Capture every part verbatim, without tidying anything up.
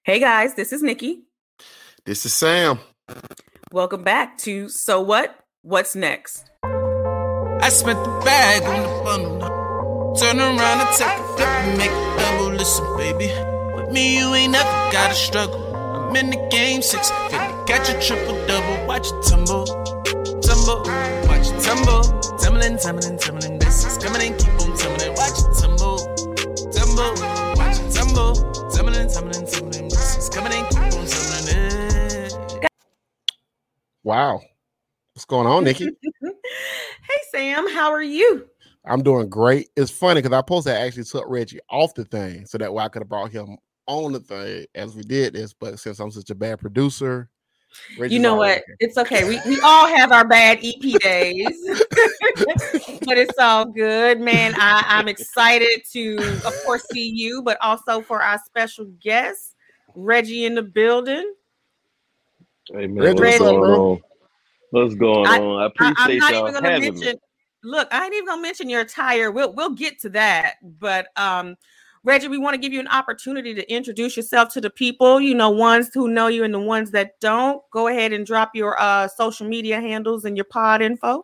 Hey guys, this is Nikki. This is Sam. Welcome back to So What? What's Next? I spent the bag on the bundle. Turn around and take a flip and make a double. Listen, baby, with me you ain't never gotta struggle. I'm in the game, six fifty, catch a triple double. Watch it tumble, tumble, watch it tumble. Tumbling, tumbling, tumbling. This is coming and keep on tumbling. Watch it tumble, tumble, watch it tumble. Tumbling, tumbling, tumbling. This is coming and keep on tumbling. Wow. What's going on, Nikki? Hey, Sam. How are you? I'm doing great. It's funny because I posted I actually took Reggie off the thing so that way I could have brought him on the thing as we did this. But since I'm such a bad producer, Reggie's you know what? Here. It's okay. We we all have our bad E P days, but it's all good, man. I, I'm excited to, of course, see you, but also for our special guest, Reggie in the building. Hey man, what's going on? What's going I, on? I appreciate I, I'm not y'all even gonna having mention. me. Look, I ain't even gonna mention your attire. We'll we'll get to that, but um, Reggie, we want to give you an opportunity to introduce yourself to the people. You know, ones who know you and the ones that don't. Go ahead and drop your uh social media handles and your pod info.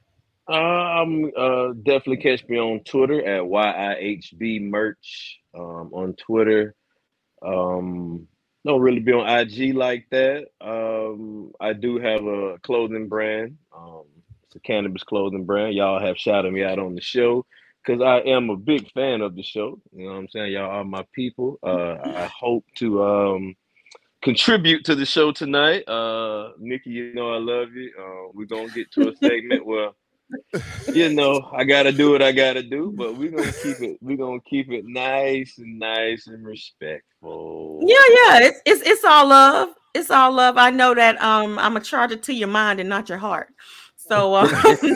Um, uh, definitely catch me on Twitter at Y I H B merch. Um, on Twitter. Um. Don't really be on I G like that. Um, I do have a clothing brand. Um, it's a cannabis clothing brand. Y'all have shouted me out on the show because I am a big fan of the show. You know what I'm saying? Y'all are my people. Uh, I hope to um, contribute to the show tonight. Uh, Nikki, you know I love you. Uh, we're going to get to a segment where you know, I gotta do what I gotta do, but we're gonna keep it. We're gonna keep it nice and nice and respectful. Yeah, yeah, it's it's it's all love. It's all love. I know that. Um, I'm gonna charge it to your mind and not your heart. So, uh,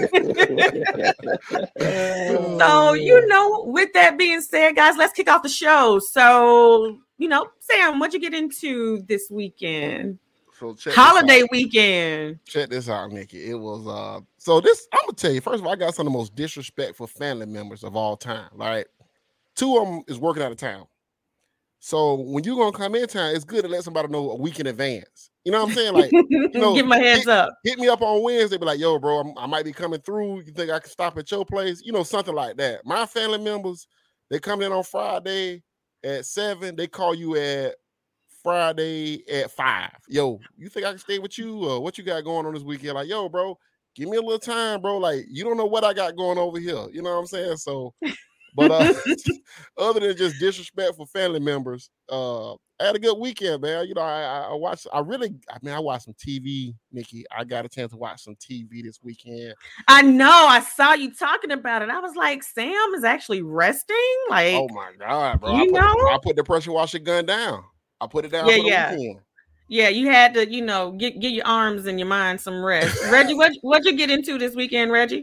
so you know, with that being said, guys, let's kick off the show. So, you know, Sam, what'd you get into this weekend? So check holiday weekend. Check this out, Nikki. It was uh so this I'm gonna tell you, first of all, I got some of the most disrespectful family members of all time. Right. Two of them is working out of town. So when you're gonna come in town, it's good to let somebody know a week in advance. You know what I'm saying? Like, you know, give my hands hit, up. Hit me up on Wednesday, be like, yo, bro, I'm, I might be coming through. You think I can stop at your place? You know, something like that. My family members, they come in on Friday at seven, they call you at Friday at five. Yo, you think I can stay with you? Or what you got going on this weekend? Like, yo, bro, give me a little time, bro. Like, you don't know what I got going over here. You know what I'm saying? So, but uh, other than just disrespectful family members, uh, I had a good weekend, man. You know, I, I watched, I really, I mean, I watched some T V, Nikki. I got a chance to watch some T V this weekend. I know. I saw you talking about it. I was like, Sam is actually resting. Like, oh my God, bro. You I put, know? I put the pressure washer gun down. I put it down Yeah, for the yeah. weekend. Yeah, you had to, you know, get get your arms and your mind some rest. Reggie, what what'd you get into this weekend, Reggie?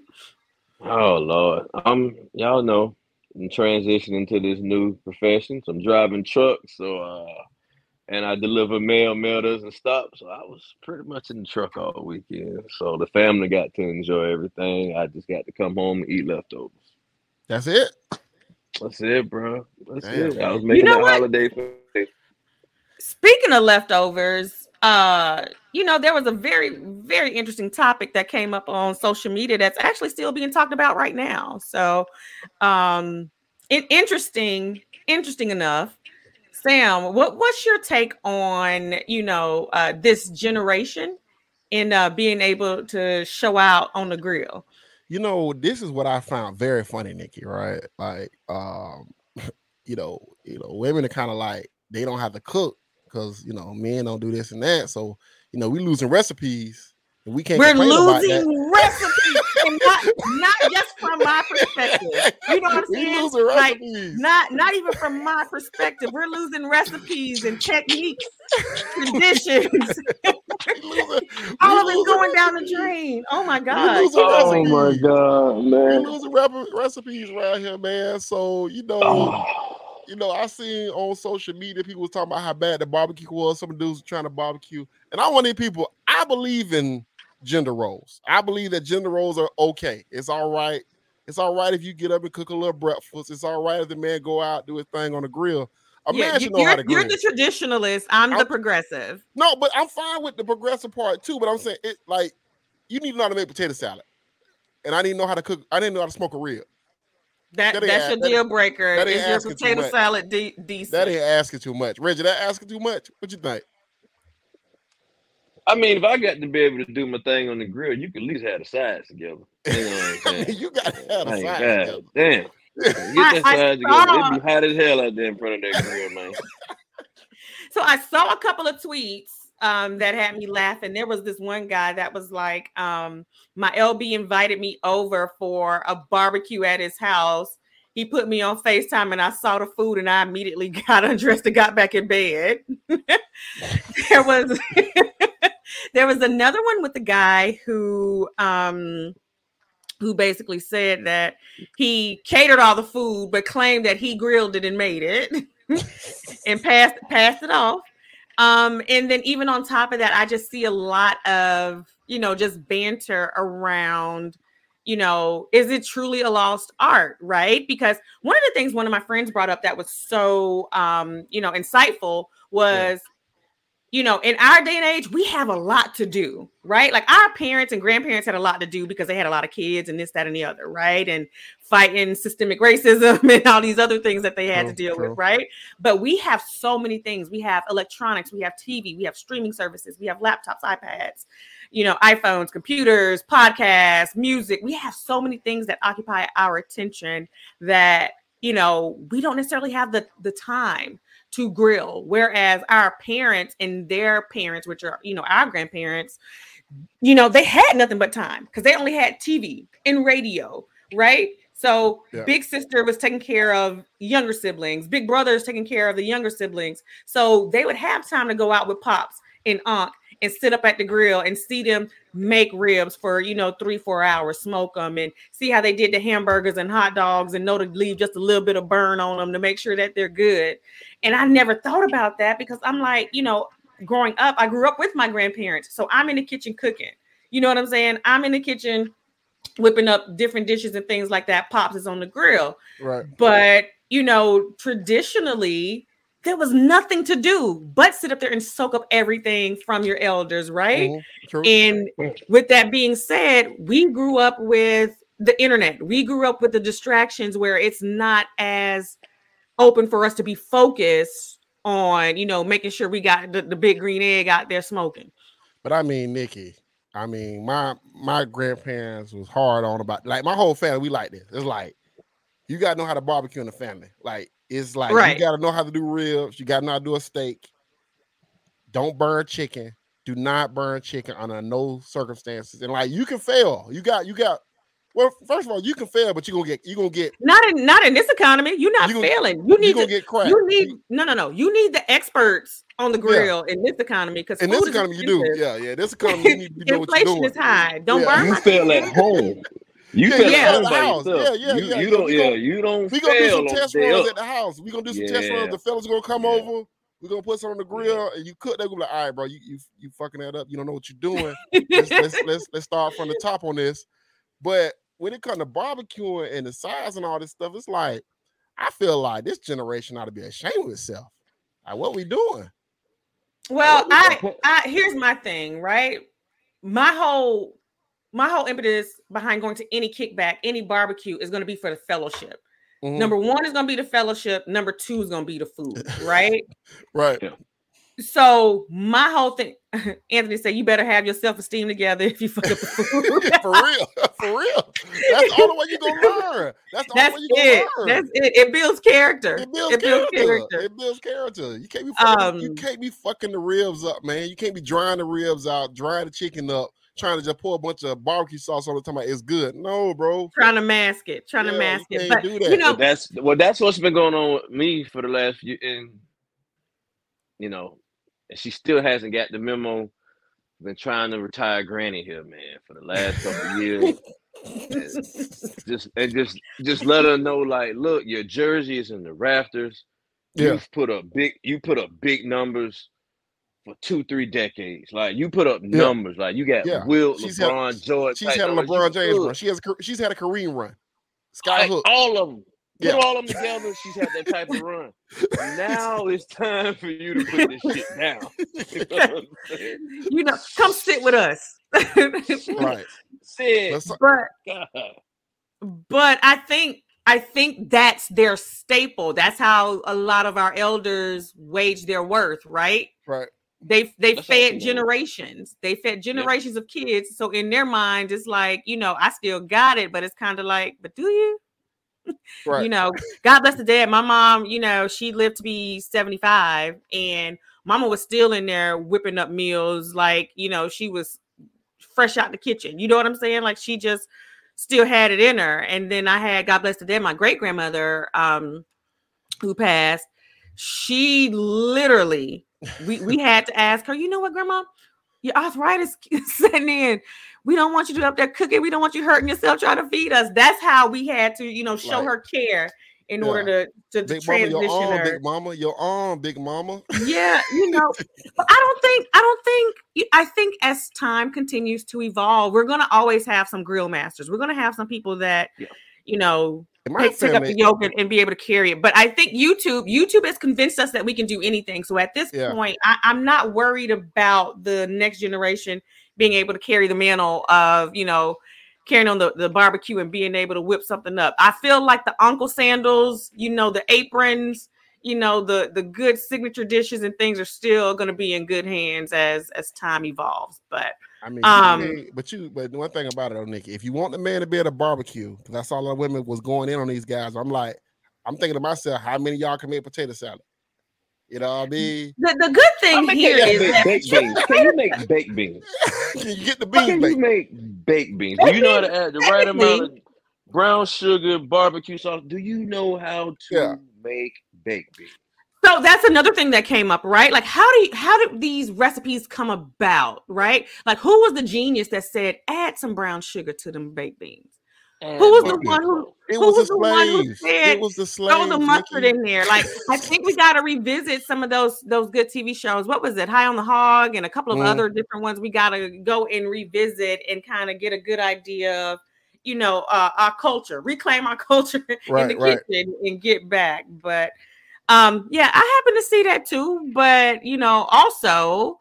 Oh Lord, um, y'all know I'm transitioning to this new profession. So I'm driving trucks, so uh, and I deliver mail. Mail doesn't stop, so I was pretty much in the truck all weekend. So the family got to enjoy everything. I just got to come home and eat leftovers. That's it. That's it, bro. That's Damn, it. I was You making know a what? holiday for. Speaking of leftovers, uh, you know, there was a very, very interesting topic that came up on social media that's actually still being talked about right now. So, um, it, interesting, interesting enough. Sam, what what's your take on, you know, uh, this generation in uh, being able to show out on the grill? You know, this is what I found very funny, Nikki, right? Like, um, you know, you know, women are kind of like, they don't have to cook because, you know, men don't do this and that. So, you know, we losing recipes and we can't We're complain about that. losing recipes, and not, not just from my perspective. You know what I'm We saying? losing Like, recipes. not not even from my perspective. We're losing recipes and techniques, traditions. losing, All of it's going down the drain. Oh my God. losing Oh my recipes. God, We man. losing rep- recipes around here, man. So, you know, Oh. you know, I seen on social media people was talking about how bad the barbecue was. Some dudes were trying to barbecue. And I want these people, I believe in gender roles. I believe that gender roles are okay. It's all right. It's all right if you get up and cook a little breakfast. It's all right if the man go out, do his thing on the grill. A Yeah, man you, should know how you're, to you're grill. the traditionalist. I'm, I'm- the progressive. No, but I'm fine with the progressive part too. But I'm saying it like you need to know how to make potato salad, and I didn't know how to cook. I didn't know how to smoke a rib. That, That ain't that's a- your that- deal breaker. that ain't Is your asking too potato much. salad de- decent? That ain't asking too much, Reggie. That asking too much. What you think? I mean, if I got to be able to do my thing on the grill, you could at least have the sides together. You know what I'm I saying? mean, you gotta have a Like, side. God together. damn. Get I- that I side saw- together. It'd be hot as hell out there in front of that grill, man. So I saw a couple of tweets um, that had me laughing. There was this one guy that was like, um, my L B invited me over for a barbecue at his house. He put me on FaceTime and I saw the food and I immediately got undressed and got back in bed. there was there was another one with the guy who um, who basically said that he catered all the food but claimed that he grilled it and made it and passed passed it off. Um, and then even on top of that, I just see a lot of, you know, just banter around, you know, is it truly a lost art, right? Because one of the things one of my friends brought up that was so, um, you know, insightful was, yeah. you know, in our day and age, we have a lot to do, right? Like our parents and grandparents had a lot to do because they had a lot of kids and this, that, and the other, right? And fighting systemic racism and all these other things that they had True, to deal true. with, right? But we have so many things. We have electronics, we have T V, we have streaming services, we have laptops, iPads, you know, iPhones, computers, podcasts, music. We have so many things that occupy our attention that, you know, we don't necessarily have the, the time to grill. Whereas our parents and their parents, which are, you know, our grandparents, you know, they had nothing but time because they only had T V and radio, right? So Yeah. big sister was taking care of younger siblings. Big brother is taking care of the younger siblings. So they would have time to go out with pops and aunt and sit up at the grill and see them make ribs for, you know, three, four hours, smoke them and see how they did the hamburgers and hot dogs and know to leave just a little bit of burn on them to make sure that they're good. And I never thought about that because I'm like, you know, growing up, I grew up with my grandparents. So I'm in the kitchen cooking. You know what I'm saying? I'm in the kitchen whipping up different dishes and things like that. Pops is on the grill. Right. But, you know, traditionally, there was nothing to do but sit up there and soak up everything from your elders, right? Mm-hmm. True. And with that being said, we grew up with the internet. We grew up with the distractions where it's not as open for us to be focused on, you know, making sure we got the, the big green egg out there smoking. But I mean, Nikki, I mean, my my grandparents was hard on about, like, my whole family, we like this. It's like, you got to know how to barbecue in the family. Like, it's like, Right. you got to know how to do ribs. You got to know how to do a steak. Don't burn chicken. Do not burn chicken under no circumstances. And like, you can fail. You got, you got, well, first of all, you can fail, but you're going to get, you're going to get, Not in not in this economy. You're not You gonna- failing. You you're need going to to get cracked. you need no no no. You need the experts on the grill in this economy because In this economy, you do. Yeah, yeah. This economy, you need to know what you're Inflation doing. is high. Don't Yeah. burn You my fail chicken. at home. You Yeah, fail yeah, at home the by house. yourself. Yeah, yeah, you, yeah. you We don't. gonna- Yeah, you don't. We gonna do fail some on the test day runs up. at the house. We gonna do some test Yeah. runs. The fellas gonna come Yeah. over. We gonna put some on the grill and you cook. They gonna be like, all right, bro, you you you fucking that up. You don't know what you're doing. let's, let's let's let's start from the top on this. But when it comes to barbecuing and the size and all this stuff, it's like I feel like this generation ought to be ashamed of itself. Like, what we doing? Well, I, I here's my thing, right? My whole my whole impetus behind going to any kickback, any barbecue is going to be for the fellowship. Mhm. Number one is going to be the fellowship. Number two is going to be the food, right? Right. So my whole thing, Anthony said, you better have your self-esteem together if you fuck up the food. For real. For real. That's the only way you gonna learn. That's the That's only way you it. gonna learn. That's it. It builds character. It builds, character. It builds character. You can't be fucking, you Um, can't be fucking the ribs up, man. You can't be drying the ribs out, drying the chicken up, trying to just pour a bunch of barbecue sauce on the time it's good. No, bro. Trying to mask it. Trying Yeah, to mask you it. can't But do that. you know, But that's well, that's what's been going on with me for the last few, and you know, and she still hasn't got the memo. Been trying to retire Granny here, man, for the last couple of years. And just and just just let her know, like, look, your jersey is in the rafters. Yeah. You've put up big, you put up big numbers for two, three decades. Like, you put up numbers. Like, you got Yeah. Wilt, She's had- LeBron, George. She's type had a numbers. LeBron You James good. run. She has a, she's had a Kareem run. Sky Like, hook. all of them. put yeah. all of them together. She's had that type of run. Now it's time for you to put this shit down. You know, you know come sit with us. Right. Sit. But, but I think I think that's their staple. That's how a lot of our elders wage their worth, right? Right. They they That's fed generations. They fed generations yep. of kids. So in their mind, it's like, you know, I still got it, but it's kind of like, but do you? Right. You know, God bless the dead. My mom, you know, she lived to be seventy-five, and mama was still in there whipping up meals like, you know, she was fresh out the kitchen. You know what I'm saying? Like she just still had it in her. And then I had, God bless the dead, my great grandmother, um, who passed. She literally. We we had to ask her, you know what, Grandma, your arthritis is setting in. We don't want you to be up there cooking. We don't want you hurting yourself trying to feed us. That's how we had to, you know, show right. her care in yeah. order to, to, to transition mama, your arm, her. Big mama, your arm, big mama. Yeah, you know, but I don't think, I don't think, I think as time continues to evolve, we're going to always have some grill masters. We're going to have some people that, yeah. you know, Pick, pick up the yoke and, and be able to carry it. But I think YouTube, YouTube has convinced us that we can do anything. So at this yeah. point, I, I'm not worried about the next generation being able to carry the mantle of, you know, carrying on the, the barbecue and being able to whip something up. I feel like the Uncle Sandals, you know, the aprons, you know, the the good signature dishes and things are still going to be in good hands as as time evolves. But I mean, um, you, but you, but one thing about it, though, Nikki, if you want the man to be at a barbecue, because I saw a lot of women was going in on these guys. I'm like, I'm thinking to myself, how many of y'all can make potato salad? You know what I mean? The, the good thing here is that baked beans. Can you make baked beans? Can you get the beans? Can baked? you make baked beans? Do you know how to add the right amount of brown sugar, barbecue sauce? Do you know how to yeah. make baked beans? So that's another thing that came up, right? Like, how do you, how did these recipes come about, right? Like, who was the genius that said add some brown sugar to them baked beans? And who was the one who? It who was, was the the slaves. one who said it was the slaves. Throw the mustard Nikki. in there. Like, I think we got to revisit some of those those good T V shows. What was it? High on the Hog and a couple of mm. other different ones. We got to go and revisit and kind of get a good idea of, you know, uh, our culture, reclaim our culture right, in the right. kitchen and get back. But um, yeah, I happen to see that too. But you know, also,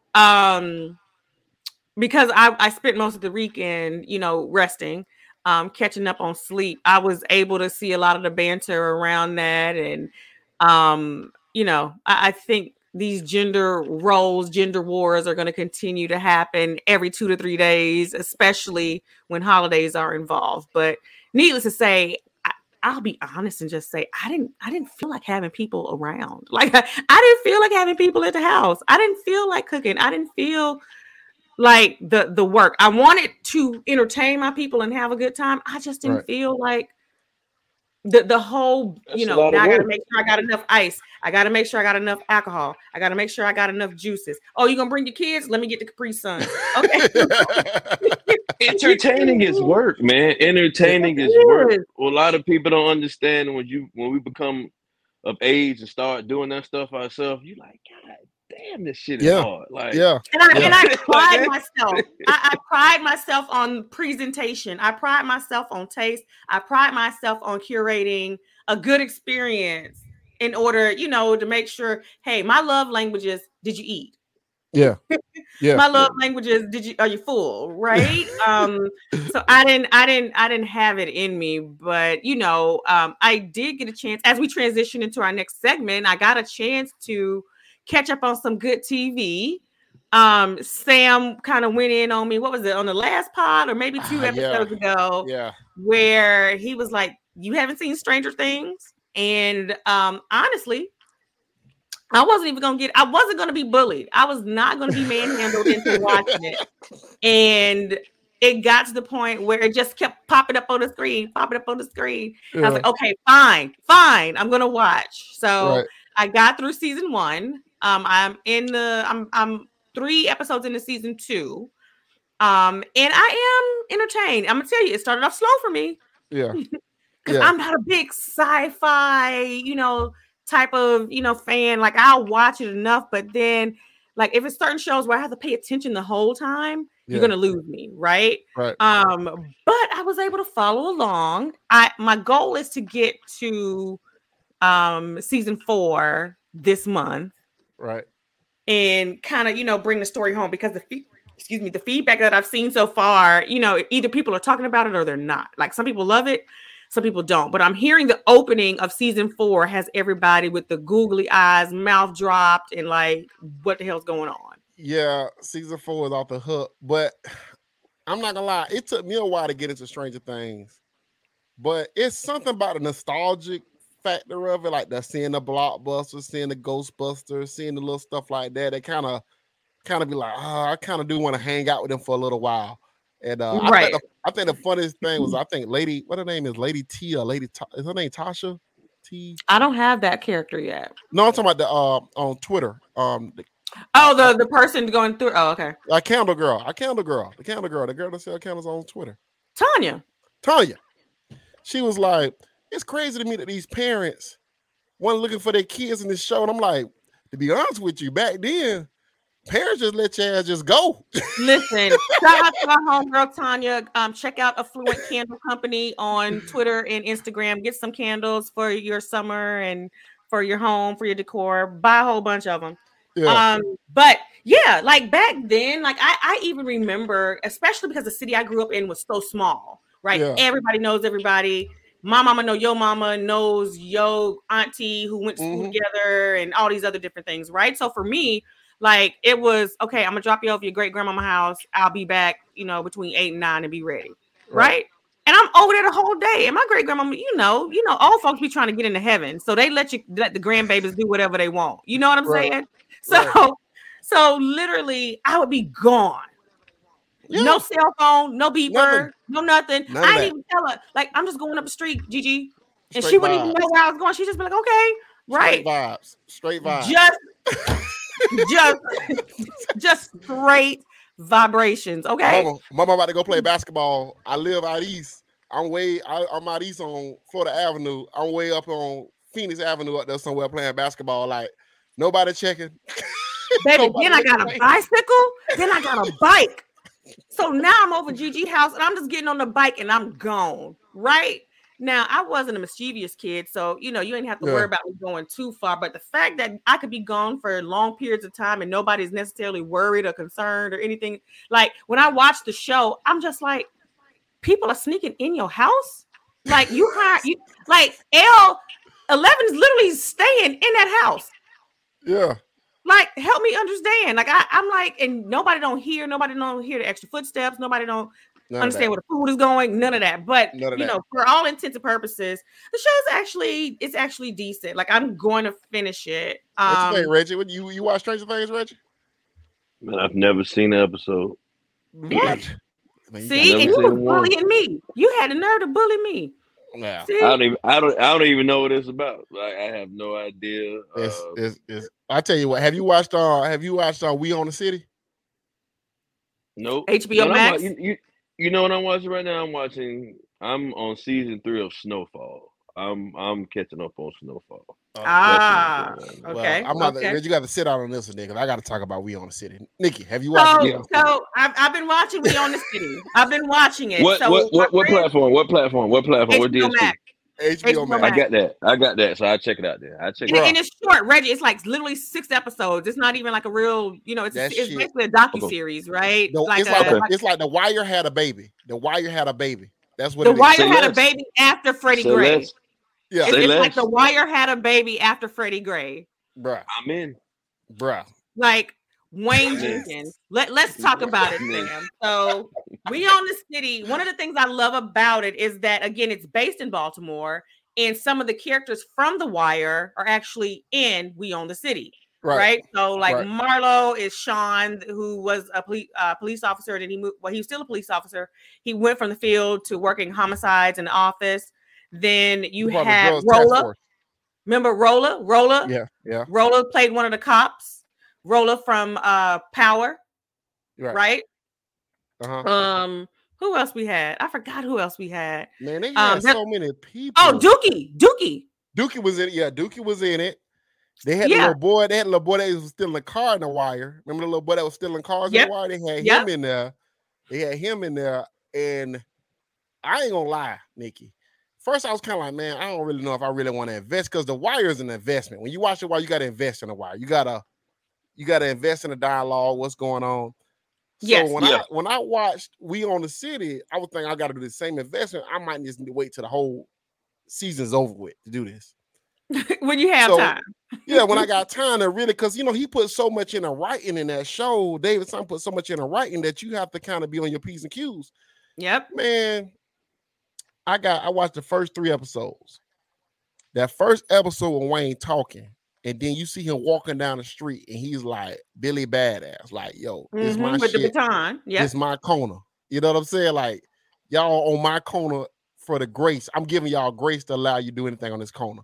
um, because I I spent most of the weekend, you know, resting. Um, catching up on sleep, I was able to see a lot of the banter around that. And, um, you know, I, I think these gender roles, gender wars are going to continue to happen every two to three days, especially when holidays are involved. But needless to say, I, I'll be honest and just say, I didn't, I didn't feel like having people around. Like, I, I didn't feel like having people at the house. I didn't feel like cooking. I didn't feel like the the work. I wanted to entertain my people and have a good time. I just didn't right. feel like the the whole, That's you know, now I gotta make sure I got enough ice. I gotta make sure I got enough alcohol. I gotta make sure I got enough juices. Oh, you gonna bring your kids? Let me get the Capri Sun. Okay. Entertaining is work, man. Entertaining is work. Well, a lot of people don't understand when you when we become of age and start doing that stuff ourselves, you like, God damn, this shit is yeah. hard. Like, yeah. And I, yeah. and I pride myself. I, I pride myself on presentation. I pride myself on taste. I pride myself on curating a good experience in order, you know, to make sure, hey, my love language is, did you eat? Yeah. Yeah. My love language is, did you, are you full? Right. um, so I didn't, I didn't, I didn't have it in me, but you know, um, I did get a chance as we transition into our next segment. I got a chance to catch up on some good T V. Um, Sam kind of went in on me. What was it on the last pod or maybe two episodes yeah. ago? Yeah. Where he was like, you haven't seen Stranger Things? And um, honestly, I wasn't even gonna get, I wasn't gonna be bullied. I was not gonna be manhandled into watching it. And it got to the point where it just kept popping up on the screen, popping up on the screen. Yeah. I was like, okay, fine, fine, I'm gonna watch. So right. I got through season one. Um, I'm in the, I'm, I'm three episodes into season two. Um, and I am entertained. I'm gonna tell you, it started off slow for me. Yeah. Because yeah. I'm not a big sci-fi, you know, type of, you know, fan. Like I'll watch it enough, but then like if it's certain shows where I have to pay attention the whole time, You're gonna lose me, right? Right. Um, but I was able to follow along. I my goal is to get to um season four this month. Right. And kind of, you know, bring the story home because the fe- excuse me, the feedback that I've seen so far, you know, either people are talking about it or they're not. Like some people love it, some people don't. But I'm hearing the opening of season four has everybody with the googly eyes, mouth dropped, and like, what the hell's going on? Yeah, season four is off the hook, but I'm not gonna lie, it took me a while to get into Stranger Things, but it's something about the nostalgic factor of it, like the seeing the blockbusters, seeing the Ghostbusters, seeing the little stuff like that. They kind of, kind of be like, oh, I kind of do want to hang out with them for a little while. And uh, right. I think, the, I think the funniest thing was I think Lady, what her name is, Lady T or Lady, Ta- is her name Tasha T? I don't have that character yet. No, I'm talking about the uh on Twitter. Um, the, Oh, the, the person going through. Oh, okay. A candle girl, a candle girl, the candle girl, the girl that sell candles on Twitter. Tanya. Tanya. She was like, it's crazy to me that these parents weren't looking for their kids in this show. And I'm like, to be honest with you, back then, parents just let your ass just go. Listen, shout out to our homegirl Tanya. Um, check out Affluent Candle Company on Twitter and Instagram. Get some candles for your summer and for your home, for your decor. Buy a whole bunch of them. Yeah. Um, but yeah, like back then, like I, I even remember, especially because the city I grew up in was so small, right? Yeah. Everybody knows everybody. My mama know your mama knows your auntie who went to school mm-hmm. together and all these other different things, right? So for me, like it was okay, I'm gonna drop you off your great grandmama house. I'll be back, you know, between eight and nine and be ready, right? right? And I'm over there the whole day. And my great grandmama, you know, you know, old folks be trying to get into heaven, so they let you let the grandbabies do whatever they want. You know what I'm right. saying? So, right. so literally, I would be gone. Yeah. No cell phone, no beeper, nothing. no nothing. None I didn't even tell her. Like, I'm just going up the street, Gigi. And Straight she wouldn't vibes. even know where I was going. She'd just be like, okay, right. Straight vibes. Straight vibes. Just, just, just straight vibrations. Okay. Mama, mama about to go play basketball. I live out east. I'm way, I, I'm out east on Florida Avenue. I'm way up on Phoenix Avenue up there somewhere playing basketball. Like, nobody checking. Baby, nobody then I got a bicycle. Then I got a bike. So now I'm over Gigi house and I'm just getting on the bike and I'm gone. Right now, I wasn't a mischievous kid, so you know you ain't have to yeah. worry about me going too far. But the fact that I could be gone for long periods of time and nobody's necessarily worried or concerned or anything, like when I watch the show, I'm just like, people are sneaking in your house. Like you hire you like L eleven is literally staying in that house. Yeah. Like, help me understand. Like, I, I'm like, and nobody don't hear, nobody don't hear the extra footsteps, nobody don't none understand where the food is going, none of that. But you that. know, for all intents and purposes, the show's actually it's actually decent. Like, I'm going to finish it. Um, what you think, Reggie? What you you watch Stranger Things, Reggie? Man, I've never seen an episode. What? Man, See, and you were bullying me. You had the nerve to bully me. Yeah, I don't even I don't I don't even know what it's about. Like I have no idea. It's, uh, it's, it's, I tell you what, have you watched uh have you watched uh We Own the City? Nope. H B O no, Max. You, you, you know what I'm watching right now? I'm watching I'm on season three of Snowfall. I'm I'm catching up on Snowfall. Uh, ah, well, okay. I'm not. Okay. You got to sit out on this one, because I got to talk about We Own the City. Nikki, have you watched? So, it? so I've, I've been watching We Own the City. I've been watching it. What so what what, what platform? What platform? What platform? What H B O D S P? Max. H B O Max. I got that. I got that. So I check it out there. I check and, it out. And it's short, Reggie. It's like literally six episodes. It's not even like a real, you know, it's That it's shit. basically a docu-series, right? No, like it's, a, like a, like it's like The Wire had a baby. The Wire had a baby. That's what The it Wire is. had a baby after Freddie Say Gray. less. Yeah. It's, Say it's less. like The Wire had a baby after Freddie Gray. Bruh. I'm in. Bruh. Like Wayne Jenkins. Let, let's talk about it, Sam. So We Own the City. One of the things I love about it is that, again, it's based in Baltimore, and some of the characters from The Wire are actually in We Own the City. Right. right? So, like, right. Marlo is Sean, who was a police uh, police officer, and he moved. Well, he was still a police officer. He went from the field to working homicides in the office. Then you had Rolla. Remember Rolla? Rolla? Yeah, yeah. Rolla played one of the cops. Rolla from uh, Power. Right. right? Uh-huh. Um, who else we had? I forgot who else we had. Man, they had um, so many people. Oh, Dookie. Dookie. Dookie was in it. Yeah, Dookie was in it. They had yeah. the little boy. They had a little boy that was still in the car in The Wire. Remember the little boy that was still in cars yep. in The Wire? They had yep. him in there. They had him in there, and I ain't gonna lie, Nikki. First, I was kind of like, man, I don't really know if I really want to invest because The Wire is an investment. When you watch The Wire, you got to invest in The Wire. You gotta, you gotta invest in the dialogue, what's going on. So Yes. when Yeah. I when I watched We Own the City, I was thinking I got to do the same investment. I might just need to wait till the whole season's over with to do this. When you have So, time. Yeah, when I got time to really, because you know he put so much in the writing in that show. David Simon put so much in the writing that you have to kind of be on your P's and Q's. Yep. Man, I got I watched the first three episodes. That first episode with Wayne talking, and then you see him walking down the street, and he's like Billy Badass, like, yo, this Mhm, my with shit. the baton. Yep. This my corner. You know what I'm saying? Like, y'all on my corner for the grace. I'm giving y'all grace to allow you to do anything on this corner.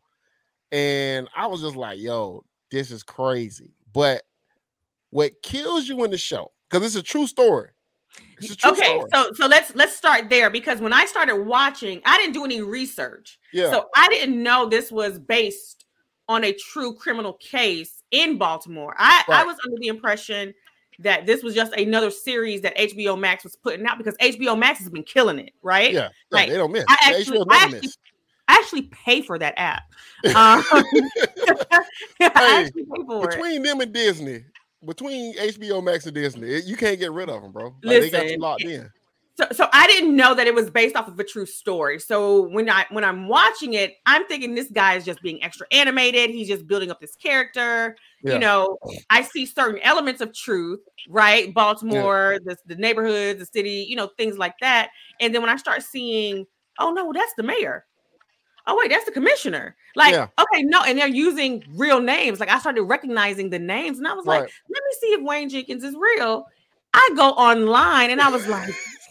And I was just like, yo, this is crazy. But what kills you in the show, because it's a true story. It's a true Okay, story. so so let's let's start there because when I started watching, I didn't do any research. Yeah. So I didn't know this was based on a true criminal case in Baltimore. I, I Right. was under the impression that this was just another series that H B O Max was putting out because H B O Max has been killing it, right? yeah, yeah, like, they don't miss. I They actually, sure I never actually, miss. I actually pay for that app. Um, I actually pay for it. Between them and Disney, between H B O Max and Disney, it- you can't get rid of them, bro. Like, they got you Listen, locked in. So, so I didn't know that it was based off of a true story. So when I when I'm watching it, I'm thinking this guy is just being extra animated. He's just building up this character. Yeah. You know, I see certain elements of truth, right? Baltimore, the, the neighborhoods, the city, you know, things like that. And then when I start seeing, oh no, that's the mayor. Oh wait, that's the commissioner. Like, Yeah. okay, no, and they're using real names. Like I started recognizing the names, and I was like, Right. let me see if Wayne Jenkins is real. I go online, and I was like.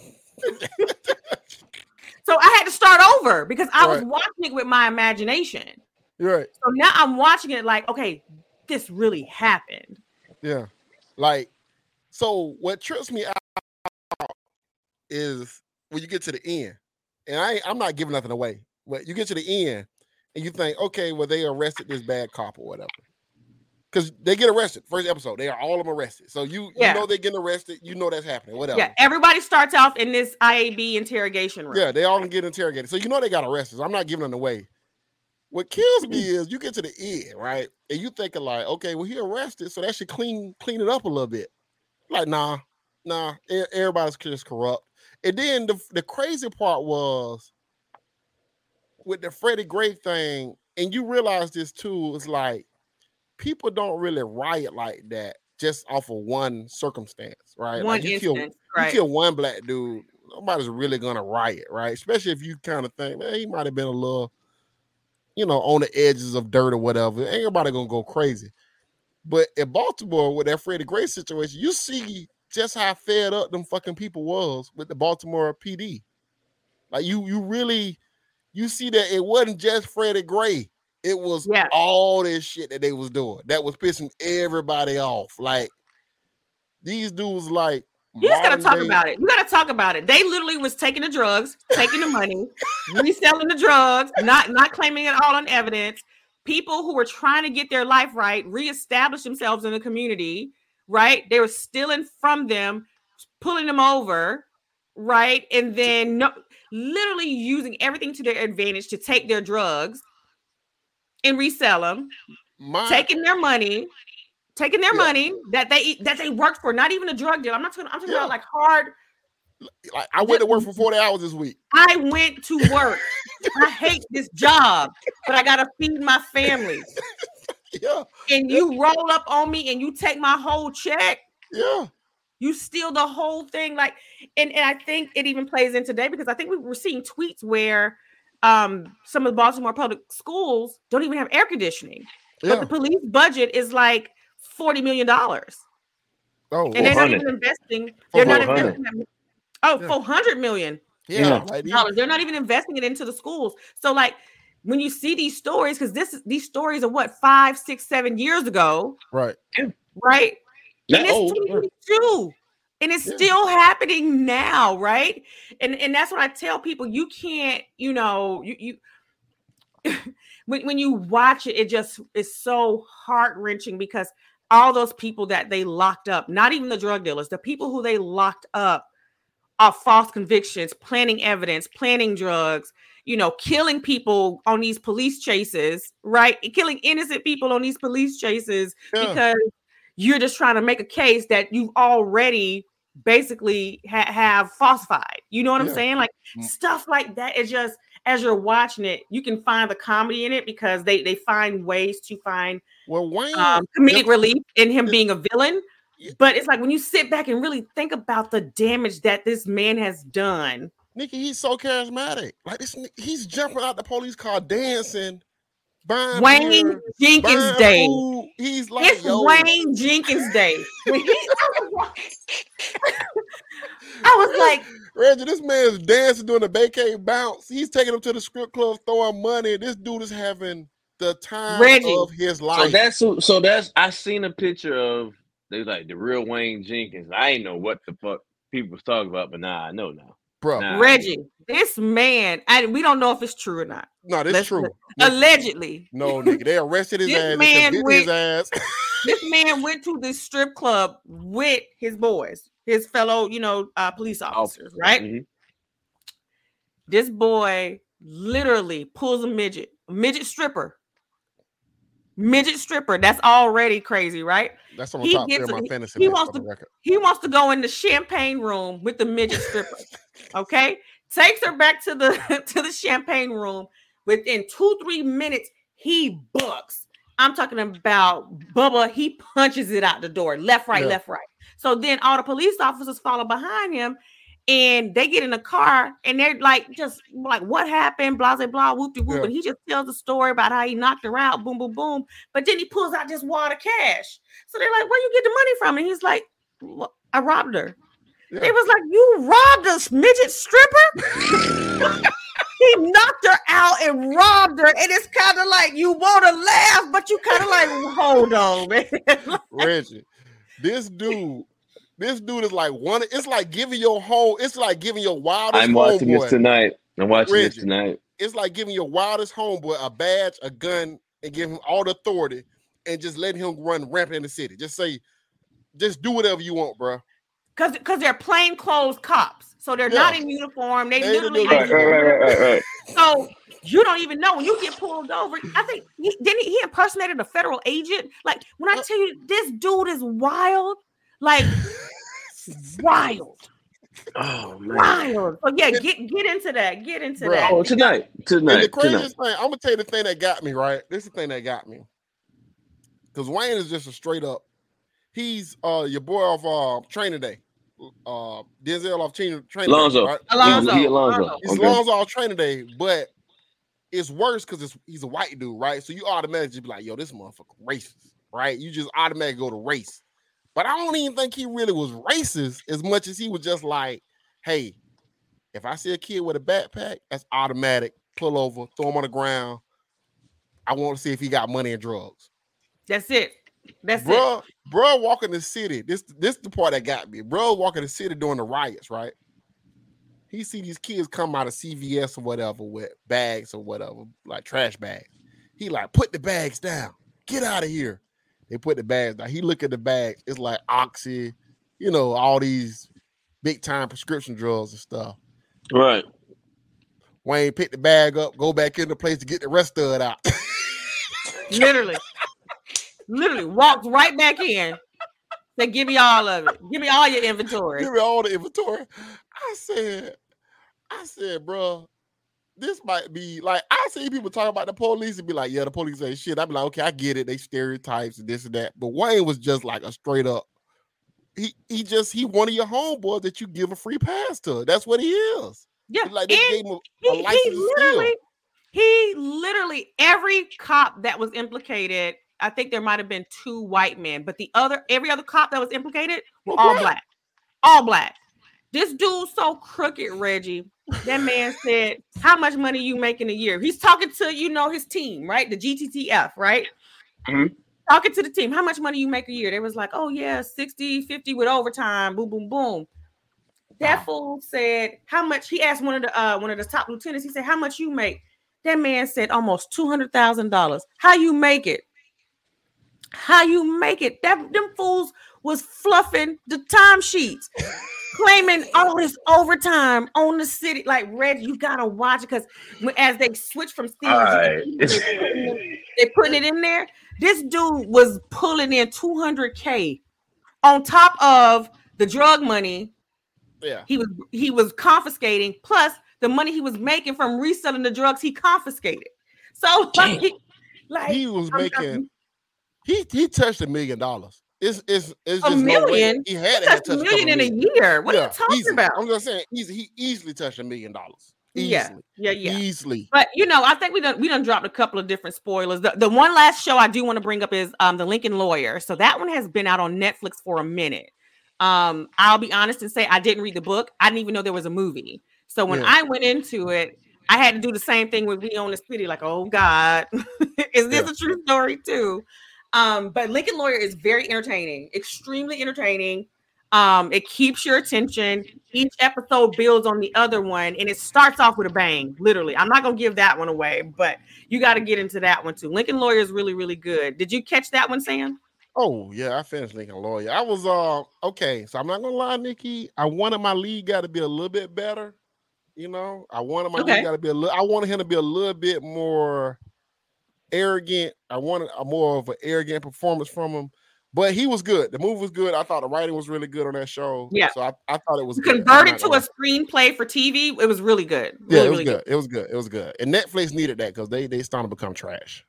So I had to start over because I was Right. watching it with my imagination. You're right. So now I'm watching it like, okay, this really happened. Yeah. Like, so what trips me out is when you get to the end, and I I'm not giving nothing away, but you get to the end and you think, okay, well, they arrested this bad cop or whatever. Because they get arrested. First episode, they are all of them arrested. So you, Yeah. you know they're getting arrested, you know that's happening, whatever. Yeah, everybody starts off in this I A B interrogation room. Yeah, they all get interrogated. So you know they got arrested. So I'm not giving them away. What kills me is you get to the end, right? And you thinking like, okay, well, he arrested, so that should clean clean it up a little bit. Like, nah, nah, e- everybody's just corrupt. And then the, the crazy part was with the Freddie Gray thing, and you realize this too, it's like people don't really riot like that just off of one circumstance, right? One Like you kill, instance, you right? kill one black dude, nobody's really gonna riot, right? Especially if you kind of think, man, he might have been a little, you know, on the edges of dirt or whatever. Ain't nobody gonna go crazy. But in Baltimore, with that Freddie Gray situation, you see just how fed up them fucking people was with the Baltimore P D. Like you, you really, you see that it wasn't just Freddie Gray. It was Yeah. all this shit that they was doing that was pissing everybody off. Like these dudes, like You just gotta modern talk day- about it. You gotta talk about it. They literally was taking the drugs, taking the money, reselling the drugs, not not claiming it all on evidence. People who were trying to get their life right, reestablish themselves in the community, right? They were stealing from them, pulling them over, right? And then no, literally using everything to their advantage to take their drugs and resell them, My, taking their money, taking their Yeah. money that they that they worked for, not even a drug deal. I'm not talking, I'm talking Yeah. about like hard. like, I went to work for forty hours this week. I went to work. I hate this job, but I gotta feed my family. Yeah, And you roll up on me and you take my whole check. yeah, You steal the whole thing. Like, and, and I think it even plays in today because I think we were seeing tweets where um some of the Baltimore public schools don't even have air conditioning. But yeah. the police budget is like forty million dollars. Oh, And they're not four hundred. even investing. They're not four hundred. investing that. Oh, Yeah. four hundred million yeah. Yeah. Like these- dollars. They're not even investing it into the schools. So, like, when you see these stories, because this these stories are what five, six, seven years ago, right. right? That And it's old. twenty twenty-two, and it's Yeah. still happening now, right? And and that's what I tell people: you can't, you know, you you when when you watch it, it just is so heart wrenching because all those people that they locked up, not even the drug dealers, the people who they locked up off false convictions, planting evidence, planting drugs, you know, killing people on these police chases, right? Killing innocent people on these police chases Yeah. because you're just trying to make a case that you've already basically ha- have falsified. You know what I'm Yeah. saying? Like Mm. stuff like that is just, as you're watching it, you can find the comedy in it because they they find ways to find Well, Wayne, um, comedic if- relief in him if- being a villain. Yeah. But it's like when you sit back and really think about the damage that this man has done. Nikki, he's so charismatic. Like this, he's jumping out the police car, dancing, buying Wayne beer, Jenkins buying Day. food. He's like, It's yo, Wayne Jenkins Day. When he, I was like, Reggie, this man's dancing, doing a vacay bounce. He's taking him to the strip club, throwing money. This dude is having the time Reggie. of his So life. that's so that's I seen a picture of they like the real Wayne Jenkins. I ain't know what the fuck people was talking about, but now I know now. Bro, Nah. Reggie, this man, and we don't know if it's true or not. no, this Let's- is true. Allegedly, No, nigga, they arrested his This ass. man They convicted went- his ass. this man went to this strip club with his boys, his fellow, you know, uh, police officers, right? Mhm. This boy literally pulls a midget, a midget stripper. Midget stripper. That's already crazy, right? That's on He the top three gets of my it. fantasy He list wants for the to- record. He wants to go in the champagne room with the midget stripper. Okay, takes her back to the to the champagne room. Within two three minutes, he bucks. I'm talking about Bubba. He punches it out the door, left, right, Yeah. left, right. So then all the police officers follow behind him, and they get in the car, and they're like, just like, what happened? Blah blah blah. Whoop de whoop. Yeah. And he just tells the story about how he knocked her out. Boom boom boom. But then he pulls out this wad of cash. So they're like, where you get the money from? And he's like, "Well, I robbed her." Yeah. They was like, you robbed a midget stripper? He knocked her out and robbed her. And it's kind of like you want to laugh, but you kind of like, hold on, man. Reggie, this dude, this dude is like one. It's like giving your whole. It's like giving your wildest I'm watching homeboy. this tonight. I'm watching Reggie. this tonight. It's like giving your wildest homeboy a badge, a gun, and giving him all the authority, and just letting him run rampant in the city. Just say, just do whatever you want, bro. Because because they're plain clothes cops. So they're Yeah. not in uniform. They They literally didn't do Right, right, right, right, right. So you don't even know when you get pulled over. I think he didn't he impersonated a federal agent. Like when I tell you this dude is wild, like wild, Oh man. wild. So yeah, get get into that. Get into Bro. that. Oh, tonight, And the tonight, tonight. craziest thing, I'm gonna tell you the thing that got me, right? This is the thing that got me. Because Wayne is just a straight up, he's uh your boy off uh training day. Uh Denzel off training training Lonzo. day, right? Alonzo. He Alonzo. Alonzo. It's Okay. Lonzo off training day, but it's worse because it's he's a white dude, right? So you automatically be like, yo, this motherfucker racist, right? You just automatically go to race. But I don't even think he really was racist as much as he was just like, hey, if I see a kid with a backpack, that's automatic. Pull over, throw him on the ground. I want to see if he got money and drugs. That's it. That's it. Bro, bro, walking the city. This this the part that got me. Bro, walking the city during the riots, right? He see these kids come out of C V S or whatever with bags or whatever, like trash bags. He like, put the bags down. Get out of here. They put the bags down. He look at the bags. It's like Oxy, you know, all these big time prescription drugs and stuff. Right. Wayne pick the bag up, go back in the place to get the rest of it out. Literally. Literally walked right back in. Said, give me all of it. Give me all your inventory. Give me all the inventory. I said, I said, bro, this might be like I see people talk about the police and be like, yeah, the police ain't shit. I'd be like, okay, I get it. They stereotypes and this and that. But Wayne was just like a straight up. He he just he one of your homeboys that you give a free pass to. That's what he is. Yeah. Like they and gave him a, he, a he license to steal. literally, he literally, every cop that was implicated, I think there might have been two white men, but the other, every other cop that was implicated were all Black. black. All black. This dude's so crooked, Reggie. That man said, how much money you make in a year? He's talking to, you know, his team, right? The G T T F, right? Mhm. Talking to the team. How much money you make a year? They was like, oh yeah, sixty, fifty with overtime. Boom, boom, boom. That fool said, how much? He asked one of the uh, one of the top lieutenants. He said, how much you make? That man said, almost two hundred thousand dollars. How you make it? How you make it? That them fools was fluffing the timesheets. claiming all this overtime on the city. Like, Red, you gotta watch it because as they switch from scenes, Right. they're putting, it, they're putting it in there. This dude was pulling in two hundred K on top of the drug money. Yeah, he was he was confiscating, plus the money he was making from reselling the drugs he confiscated. So like, like he was I'm, making. I'm, he he touched a million dollars. It's it's it's a just million. No way. He had he to touched a million in a year. What yeah, are you talking easily. about? I'm just saying, he's, he easily touched a million dollars. Easily. Yeah, yeah, yeah. Easily. But you know, I think we done we done dropped a couple of different spoilers. The, the one last show I do want to bring up is um the Lincoln Lawyer. So that one has been out on Netflix for a minute. Um, I'll be honest and say I didn't read the book. I didn't even know there was a movie. So when yeah. I went into it, I had to do the same thing with We Own the City. Like, oh God, is this yeah. a true story too? Um, but Lincoln Lawyer is very entertaining, extremely entertaining. Um, it keeps your attention. Each episode builds on the other one, and it starts off with a bang. Literally, I'm not gonna give that one away, but you got to get into that one too. Lincoln Lawyer is really, really good. Did you catch that one, Sam? Oh yeah, I finished Lincoln Lawyer. I was uh okay, so I'm not gonna lie, Nikki. I wanted my lead guy to be a little bit better. You know, I wanted my okay. lead guy to be a little. I wanted him to be a little bit more arrogant. I wanted a more of an arrogant performance from him, but he was good. The movie was good. I thought the writing was really good on that show. Yeah, so I, I thought it was converted to a screenplay for T V. It was really good. Really, yeah, it was really good. good. It was good. It was good. And Netflix needed that because they they started to become trash.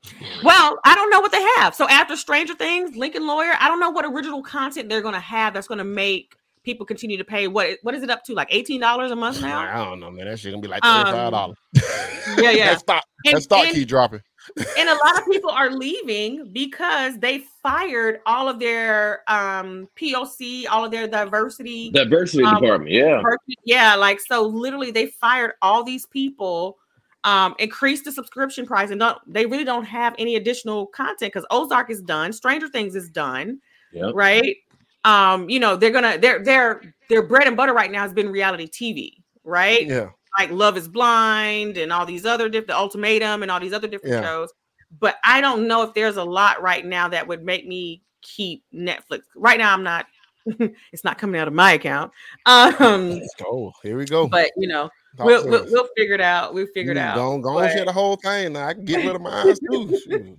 Well, I don't know what they have. So after Stranger Things, Lincoln Lawyer, I don't know what original content they're going to have that's going to make people continue to pay. What what is it up to? Like eighteen dollars a month now? I don't know, man. That shit gonna be like thirty-five dollars. Um, yeah, yeah. that stock, and, that stock and, keep dropping. And a lot of people are leaving because they fired all of their um, P O C, all of their diversity. Diversity um, department, yeah. Diversity, yeah, like so literally they fired all these people. Um, increase the subscription price, and don't they really don't have any additional content because Ozark is done, Stranger Things is done, yep. right? Um, you know, they're gonna their their their bread and butter right now has been reality T V, right? Yeah, like Love is Blind and all these other different the Ultimatum and all these other different yeah. shows. But I don't know if there's a lot right now that would make me keep Netflix. Right now, I'm not. It's not coming out of my account. Um, Let's go. Here we go. But you know. We'll, we'll, we'll figure it out. We'll figure it out. Go, go and share the whole thing. Now I can get rid of my eyes too.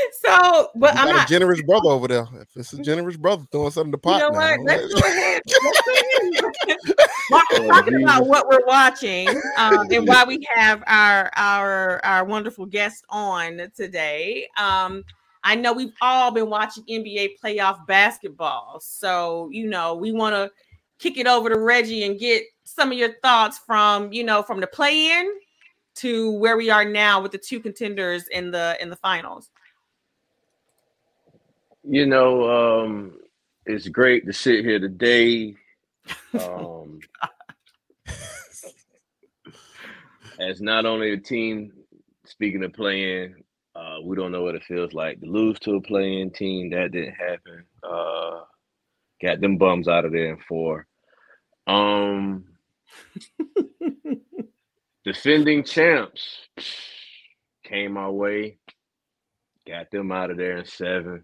So, but I'm not a generous brother over there. If it's a generous brother throwing something in the pot, you know now, what? Let's go ahead. Let's go ahead. Talking about what we're watching, um, and why we have our our our wonderful guest on today. Um, I know we've all been watching N B A playoff basketball, so you know we want to kick it over to Reggie and get some of your thoughts from, you know, from the play-in to where we are now with the two contenders in the in the finals. You know, um, it's great to sit here today. Um, as not only a team, speaking of play-in, uh, we don't know what it feels like to lose to a play-in team. That didn't happen. Uh, got them bums out of there in four. Um, defending champs came our way, got them out of there in seven.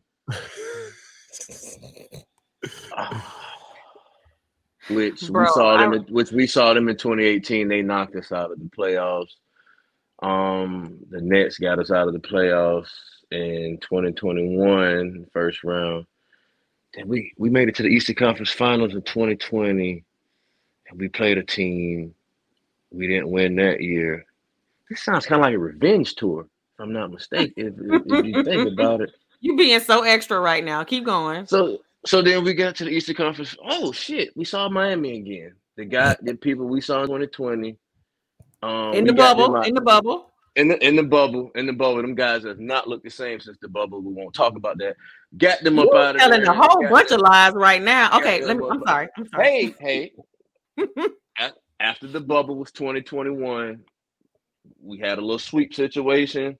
uh, which Bro, we saw them, in, which we saw them in twenty eighteen. They knocked us out of the playoffs. Um, the Nets got us out of the playoffs in twenty twenty-one, first round. Then we we made it to the Eastern Conference Finals in twenty twenty. And we played a team. We didn't win that year. This sounds kind of like a revenge tour, if I'm not mistaken, if, if, if you think about it. You're being so extra right now. Keep going. So so then we got to the Eastern Conference. Oh, shit. We saw Miami again. The guy, the people we saw in twenty twenty. Um, in the bubble. In the bubble. In the, in the bubble. In the bubble. Them guys have not looked the same since the bubble. We won't talk about that. Got them You're up out of there. Telling a whole bunch them. of lies right now. Okay, let me. I'm sorry. I'm sorry. Hey, hey. After the bubble was twenty twenty-one, we had a little sweep situation.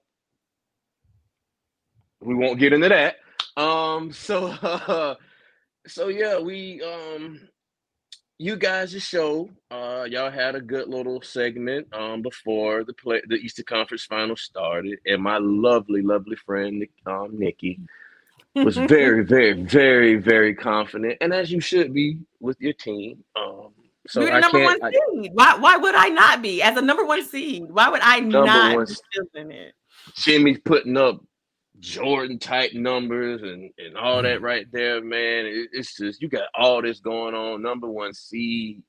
We won't get into that. Um, so, uh, so yeah, we, um, you guys' show, uh, y'all had a good little segment um before the play, the Eastern Conference Finals started, and my lovely, lovely friend um, Nikki was very, very, very, very confident, and as you should be with your team. Um, so You're the I number can't. one I, seed. Why? Why would I not be as a number one seed? Why would I number not one, be feeling it? Jimmy's putting up Jordan type numbers and, and all that right there, man. It, it's just you got all this going on. Number one seed.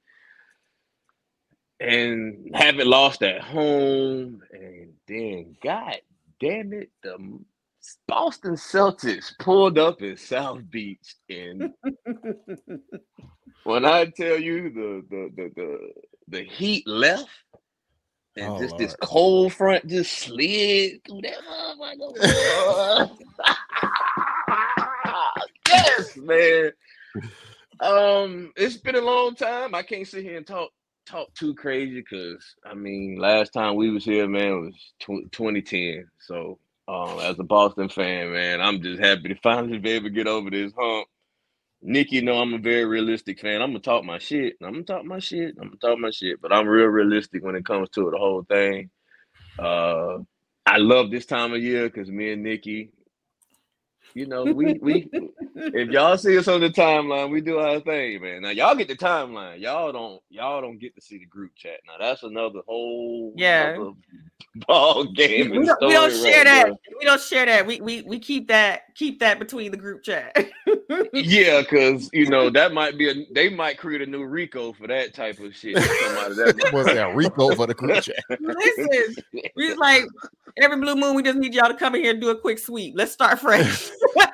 And haven't lost at home, and then God damn it, the Boston Celtics pulled up in South Beach, and when I tell you the the the the, the heat left, and Oh, just Lord. this cold front just slid through that motherfucker. Yes, man. Um, it's been a long time. I can't sit here and talk. talk too crazy because I mean last time we was here, man, was tw- twenty ten. So um as a Boston fan, man, I'm just happy to finally be able to get over this hump. Nikki, you know I'm a very realistic fan. I'm gonna talk my shit. I'm gonna talk my shit. I'm gonna talk my shit, but I'm real realistic when it comes to the whole thing. Uh I love this time of year because me and Nikki, you know, we we if y'all see us on the timeline, we do our thing, man. Now y'all get the timeline. Y'all don't y'all don't get to see the group chat. Now that's another whole Yeah. another ball game. We and don't, we don't story share right that. there. We don't share that. We we we keep that keep that between the group chat. Yeah, because you know that might be a they might create a new Rico for that type of shit. To come out of that. What's that? Rico for the group chat. Listen, we just like every blue moon. We just need y'all to come in here and do a quick sweep. Let's start fresh.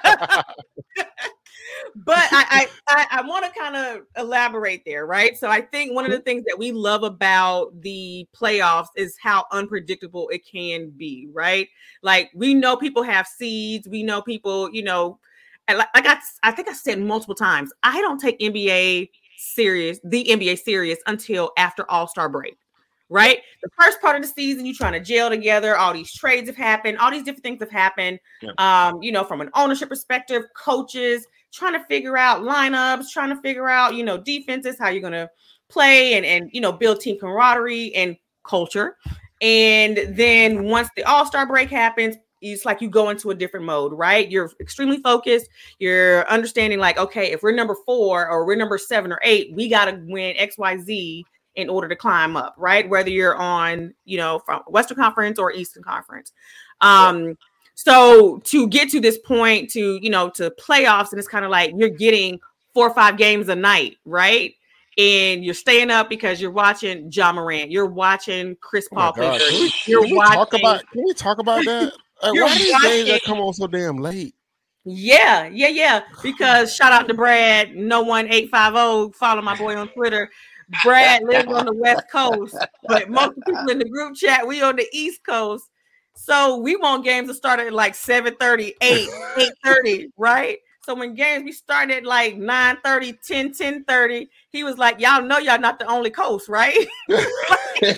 But I I, I, I want to kind of elaborate there, right? So I think one of the things that we love about the playoffs is how unpredictable it can be, right? Like we know people have seeds. We know people, you know, and like, like I, I think I said multiple times, I don't take N B A serious, the N B A serious until after All-Star break. Right? The first part of the season, you're trying to gel together. All these trades have happened. All these different things have happened. Yeah. Um, you know, from an ownership perspective, coaches trying to figure out lineups, trying to figure out, you know, defenses, how you're going to play and, and, you know, build team camaraderie and culture. And then once the All-Star break happens, it's like you go into a different mode, right? You're extremely focused. You're understanding like, okay, if we're number four or we're number seven or eight, we got to win X, Y, Z in order to climb up, right? Whether you're on, you know, from Western Conference or Eastern Conference. Um, yeah. So to get to this point, to, you know, to playoffs, and it's kind of like you're getting four or five games a night, right? And you're staying up because you're watching Ja Morant, you're watching Chris Paul Oh my play. God. Can we, You're can we watching. Talk about, can we talk about that? Like, You're why these watching- games that come on so damn late? Yeah, yeah, yeah. Because shout out to Brad, no one eight five zero. Follow my boy on Twitter. Brad lives on the West Coast, but most people in the group chat, we on the East Coast. So we want games to start at like seven thirty, eight, eight thirty, right? So when games we start at like nine thirty, ten, ten thirty, he was like, y'all know y'all not the only coast, right? Like, you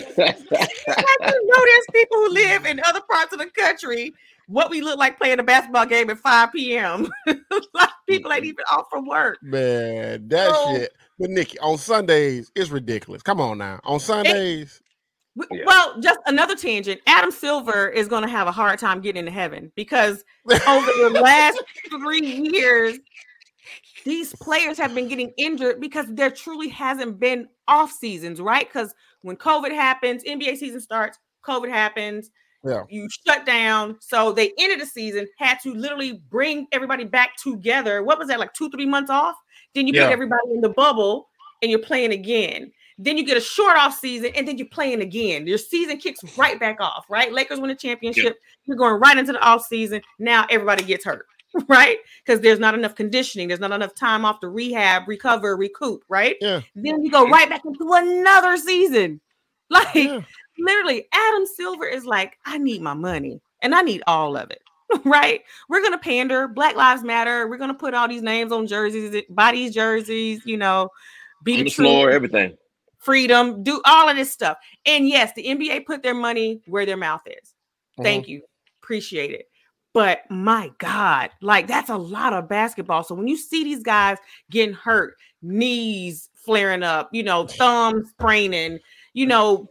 know there's people who live in other parts of the country what we look like playing a basketball game at five p.m. Like people ain't even off from work. Man, that So- shit. But Nikki, on Sundays, it's ridiculous. Come on now. On Sundays, W- Yeah. Well, just another tangent. Adam Silver is going to have a hard time getting into heaven because over the last three years, these players have been getting injured because there truly hasn't been off seasons, right? Because when COVID happens, N B A season starts, COVID happens, yeah. you shut down. So they ended the season, had to literally bring everybody back together. What was that, like two, three months off? Then you Yeah. put everybody in the bubble and you're playing again. Then you get a short off season and then you're playing again. Your season kicks right back off, right? Lakers win a championship. You're going right into the off season. Now everybody gets hurt, right? Because there's not enough conditioning. There's not enough time off to rehab, recover, recoup, right? Yeah. Then you go right back into another season. Like Yeah. literally, Adam Silver is like, I need my money and I need all of it. Right? We're gonna pander. Black Lives Matter. We're gonna put all these names on jerseys, buy these jerseys, you know, be On the the truth, floor, everything. freedom, do all of this stuff. And yes, the N B A put their money where their mouth is. Thank you. Appreciate it. But my God, like that's a lot of basketball. So when you see these guys getting hurt, knees flaring up, you know, thumbs spraining, you know,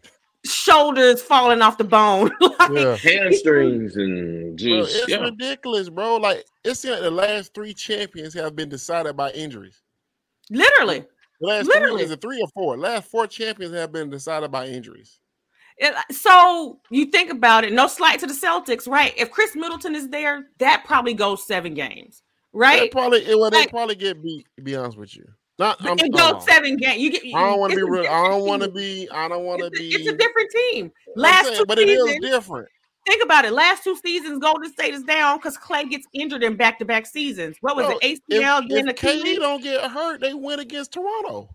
shoulders falling off the bone, like, Yeah. hamstrings and Bro, just it's yeah. ridiculous, bro. Like it seems like the last three champions have been decided by injuries. literally. The last Literally. three is it three or four? Last four champions have been decided by injuries. It- so you think about it. No slight to the Celtics, right? If Chris Middleton is there, that probably goes seven games, They right? probably it, well, they Like- probably get beat. To be honest with you, not I'm, It uh, goes seven games. You get. I don't want to it's be a real. I different don't want to team. be. I don't want to It's a, be. it's a different team. I'm Last saying, two but it is seasons, different. think about it. Last two seasons, Golden State is down because Clay gets injured in back-to-back seasons. What was Bro, it? A C L, if, then if K D Achilles. don't get hurt, they win against Toronto.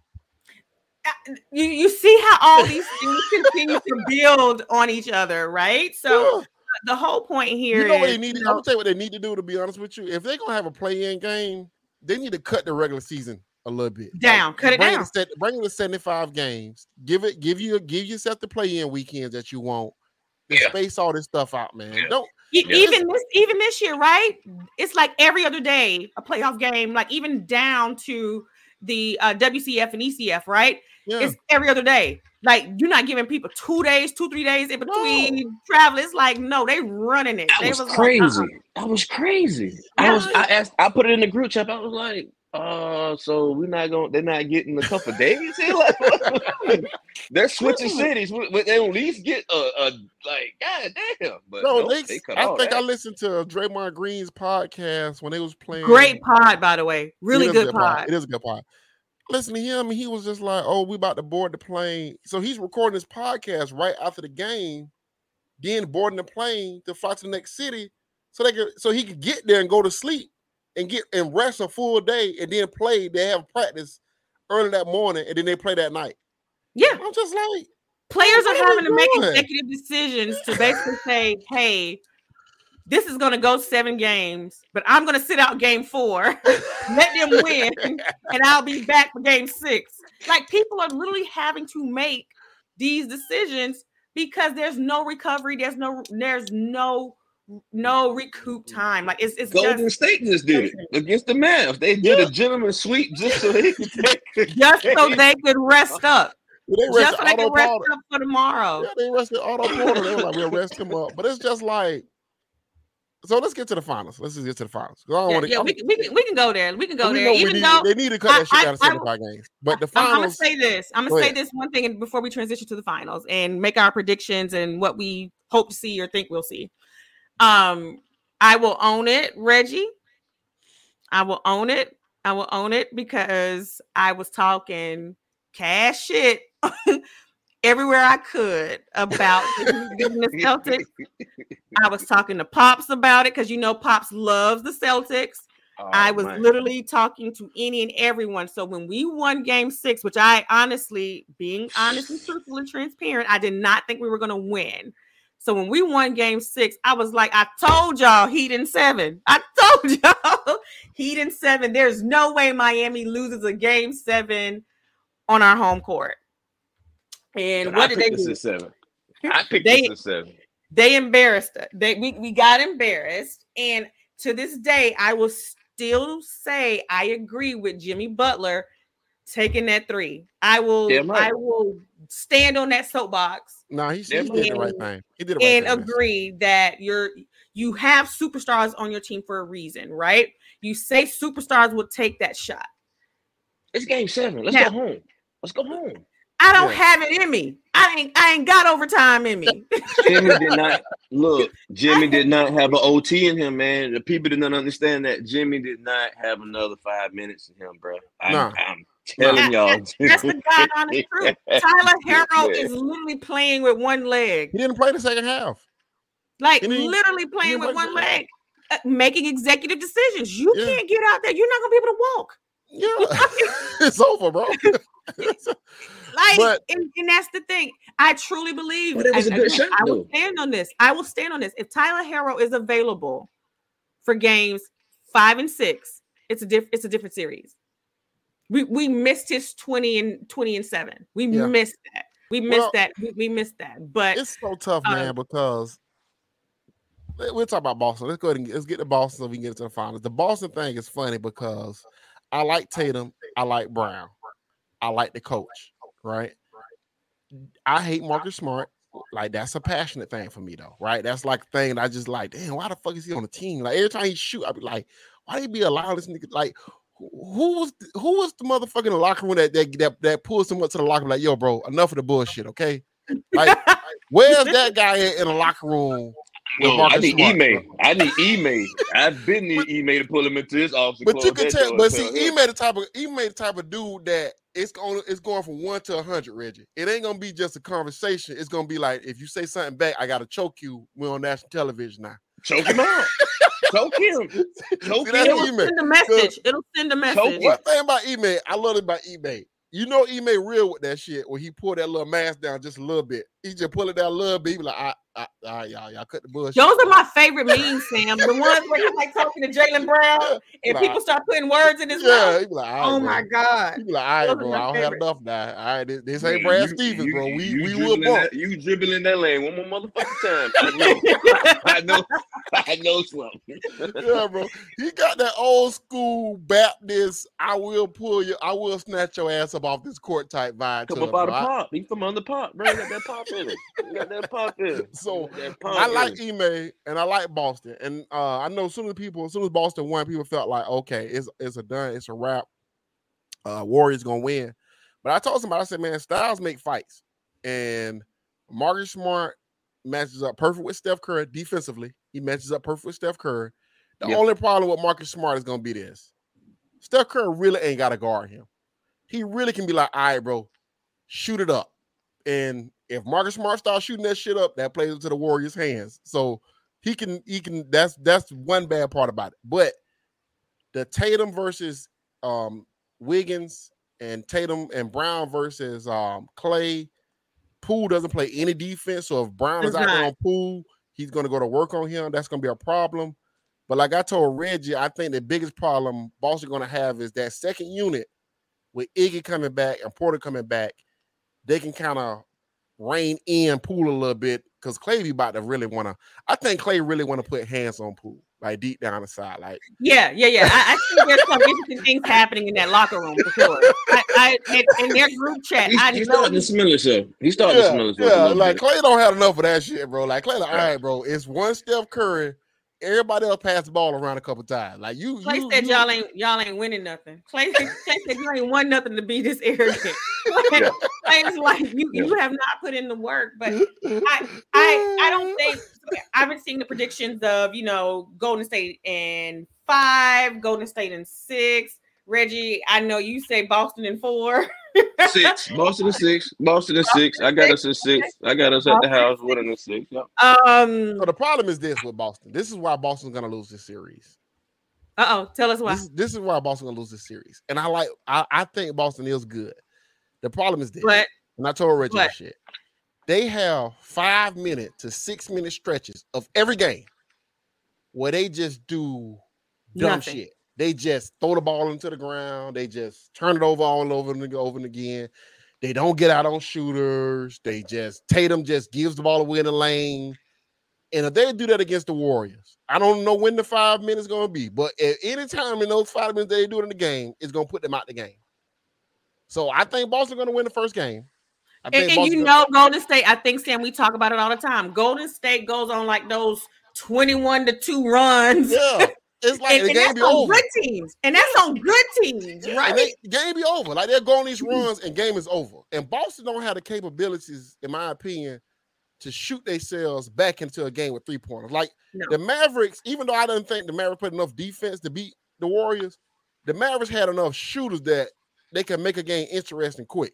You you see how all these things continue to build on each other, right? So Yeah. the whole point here You know what is, they need? you I'm know, gonna tell you what they need to do. To be honest with you, if they're gonna have a play-in game, they need to cut the regular season a little bit down, cut it bring down. It to, set- bring it to seventy-five games. Give it, give you, give yourself the play-in weekends that you want. And Yeah. space all this stuff out, man. Yeah. Don't E- Yeah. Even this, even this year, right? It's like every other day a playoff game, like even down to the uh, W C F and E C F, right? yeah. It's every other day. Like you're not giving people two days, two three days in between travel. It's like no, they running it. That They was like, crazy. uh-uh. That was crazy. Yeah. I was. I asked. I put it in the group chat. I was like, "Uh, so we're not going. They're not getting a couple days here. Like, what? They're switching cities. Would would they at least get a, a like? God damn!" But No, no, they, they cut I all think that. I listened to Draymond Green's podcast when they was playing. Great pod, by the way. Really It is a good pod. It is a good pod. Listen to him, he was just like, "Oh, we about to board the plane." So he's recording his podcast right after the game, then boarding the plane to fly to the next city, so they could, so he could get there and go to sleep and get and rest a full day and then play. They have practice early that morning and then they play that night. Yeah. I'm just like, Players what are are we having to make doing? executive decisions to basically say, hey, this is going to go seven games, but I'm going to sit out game four, let them win, and I'll be back for game six. Like people are literally having to make these decisions because there's no recovery. There's no, there's no, no recoup time. Like it's, it's Golden just, State just did it against the Mavs. They did Yeah. a gentleman's sweep just so they could take a just so game. they could rest up. they Just rested so they Otto could rest Porter. up for tomorrow. Yeah, they rested Otto Porter. They were like, we'll rest him up. But it's just like, so let's get to the finals. Let's just get to the finals. 'Cause I don't Yeah, want to. yeah, we, can- we, can, we can go there. We can go we there. know we Even need, though they need to cut I- that shit I- down to I- seventy-five games. But the I'm, I'm gonna finals, say this. I'm Go gonna say ahead. this one thing before we transition to the finals and make our predictions and what we hope to see or think we'll see. Um, I will own it, Reggie. I will own it. I will own it because I was talking cash shit everywhere I could about beating the Celtics. I was talking to Pops about it because you know Pops loves the Celtics. Oh, I was man. literally talking to any and everyone. So when we won game six, which I honestly, being honest and truthful and transparent, I did not think we were going to win. So when we won game six, I was like, I told y'all Heat in seven. I told y'all Heat in seven. There's no way Miami loses a game seven on our home court. And But what I did they picked this do? at seven. I picked They- this at seven. They embarrassed us. They we, we got embarrassed. And to this day, I will still say I agree with Jimmy Butler taking that three. I will Damn right. I will stand on that soapbox no, he, he Yeah, did the right and- thing. He did the right and thing. man. agree that you're you have superstars on your team for a reason, right? You say superstars will take that shot. It's game seven. Let's Now- go home. Let's go home. I don't Yeah. have it in me. I ain't I ain't got overtime in me. Jimmy did not look. Jimmy did not have an O T in him, man. The people did not understand that Jimmy did not have another five minutes in him, bro. I'm, Nah. I'm telling Nah. y'all. That's the God honest truth. Tyler Harrow Yeah. is literally playing with one leg. He didn't play the second half. Like He didn't- literally he playing didn't with play one the- leg, uh, making executive decisions. You Yeah. can't get out there. You're not gonna be able to walk. Yeah, it's over, bro. Like, But- and, and that's the thing. I truly believe. But it was a and good again, shot, I will though. stand on this. I will stand on this. If Tyler Harrow is available for games five and six, it's a diff- It's a different series. We we missed his twenty and twenty and seven. We Yeah. missed that. We missed Well, that. We, we missed that. But It's so tough, Uh, man, because let- we'll talk about Boston. Let's go ahead and get, let's get to Boston so we can get into the finals. The Boston thing is funny because I like Tatum, I like Brown, I like the coach, right? I hate Marcus Smart. like that's a passionate thing for me though, right? That's like a thing that I just like, damn, why the fuck is he on the team? Like every time he shoot, I be like, why he be allowing this nigga? Like, who, who was the, who was the motherfucker in the locker room that that that, that pulls him up to the locker room like, yo, bro, enough of the bullshit, okay? Like, where's that guy in the locker room? No, I need Ime. I need Ime. I've been need Ime to pull him into his office. But you can tell. But see, Ime the type of Ime the type of dude that it's going it's going from one to a hundred. Reggie, it ain't gonna be just a conversation. It's gonna be like if you say something back, I gotta choke you. We're on national television now. Choke him out. Choke him. Choke see, him. It'll send a message. It'll send a message. One thing about Ime, I love it about Ime. You know Ime real with that shit when he pulled that little mask down just a little bit. He just pull it down a little bit. He be like, I, I, I, y'all, y'all cut the bullshit. Those are my favorite memes, Sam. The ones where he's like talking to Jaylen Brown yeah, and like, people start putting words in his yeah, mouth. He be like, oh bro. my God. He be like, all right, bro, I don't favorite. have enough now. All right, this, this ain't Brad you, Stevens, you, bro. We you we will bump. That, you dribbling that lane one more motherfucking time. I know. I know. I know something. Yeah, bro. He got that old school Baptist, I will pull you, I will snatch your ass up off this court type vibe. Come up out of pop. He from under pop, bro. He got that pop in it. He got that pop in it. So I like Ime and I like Boston. And uh, I know as soon as people, as soon as Boston won, people felt like, okay, it's it's a done, it's a wrap. Uh, Warriors gonna win. But I told somebody, I said, man, styles make fights. And Marcus Smart matches up perfect with Steph Curry defensively. He matches up perfect with Steph Curry. The yep. only problem with Marcus Smart is gonna be this. Steph Curry really ain't gotta guard him. He really can be like, all right, bro, shoot it up. And if Marcus Smart starts shooting that shit up, that plays into the Warriors' hands. So he can, he can. That's that's one bad part about it. But the Tatum versus um, Wiggins and Tatum and Brown versus um, Clay, Poole doesn't play any defense. So if Brown is out there on Poole, he's going to go to work on him. That's going to be a problem. But like I told Reggie, I think the biggest problem Boston going to have is that second unit with Iggy coming back and Porter coming back. They can kind of rein in Poole a little bit because Clay be about to really want to. I think Clay really want to put hands on Poole, like deep down the side. Like, yeah, yeah, yeah. I, I think there's some interesting things happening in that locker room for sure. I, I in, in their group chat, he's, I he's know starting to smell himself. He's starting yeah, to smell himself. Yeah, like bit. Clay don't have enough of that shit, bro. Like Clay, like, all right, bro. It's one Steph Curry. Everybody else passed the ball around a couple times. Like you, Clay you, said you, y'all ain't y'all ain't winning nothing. Clay, Clay said you ain't won nothing to be this arrogant. Like, yeah. Clay's like you, yeah. you have not put in the work. But I, I, I don't think I've been seeing the predictions of you know Golden State in five, Golden State in six. Reggie, I know you say Boston in four. Six. Boston in six. Boston in six. I got us in six. I got us at the house winning in six. Yep. Um. So the problem is this with Boston. This is why Boston's gonna lose this series. Uh oh. Tell us why. This, this is why Boston's gonna lose this series. And I like. I, I think Boston is good. The problem is this. What? And I told Reggie that shit. They have five minute to six minute stretches of every game where they just do dumb Nothing. shit. They just throw the ball into the ground. They just turn it over all over and over and again. They don't get out on shooters. They just Tatum just gives the ball away in the lane. And if they do that against the Warriors, I don't know when the five minutes is going to be, but at any time in those five minutes they do it in the game, it's going to put them out the game. So I think Boston's going to win the first game. I and, and you know, Golden State, I think, Sam, we talk about it all the time. Golden State goes on like those twenty-one to two runs. Yeah. It's like and, the and game that's be on over. Good teams, and that's on good teams, right? And they, game be over. Like they're going these runs, and game is over. And Boston don't have the capabilities, in my opinion, to shoot themselves back into a game with three pointers. Like no. the Mavericks, even though I didn't think the Mavericks put enough defense to beat the Warriors, the Mavericks had enough shooters that they can make a game interesting quick.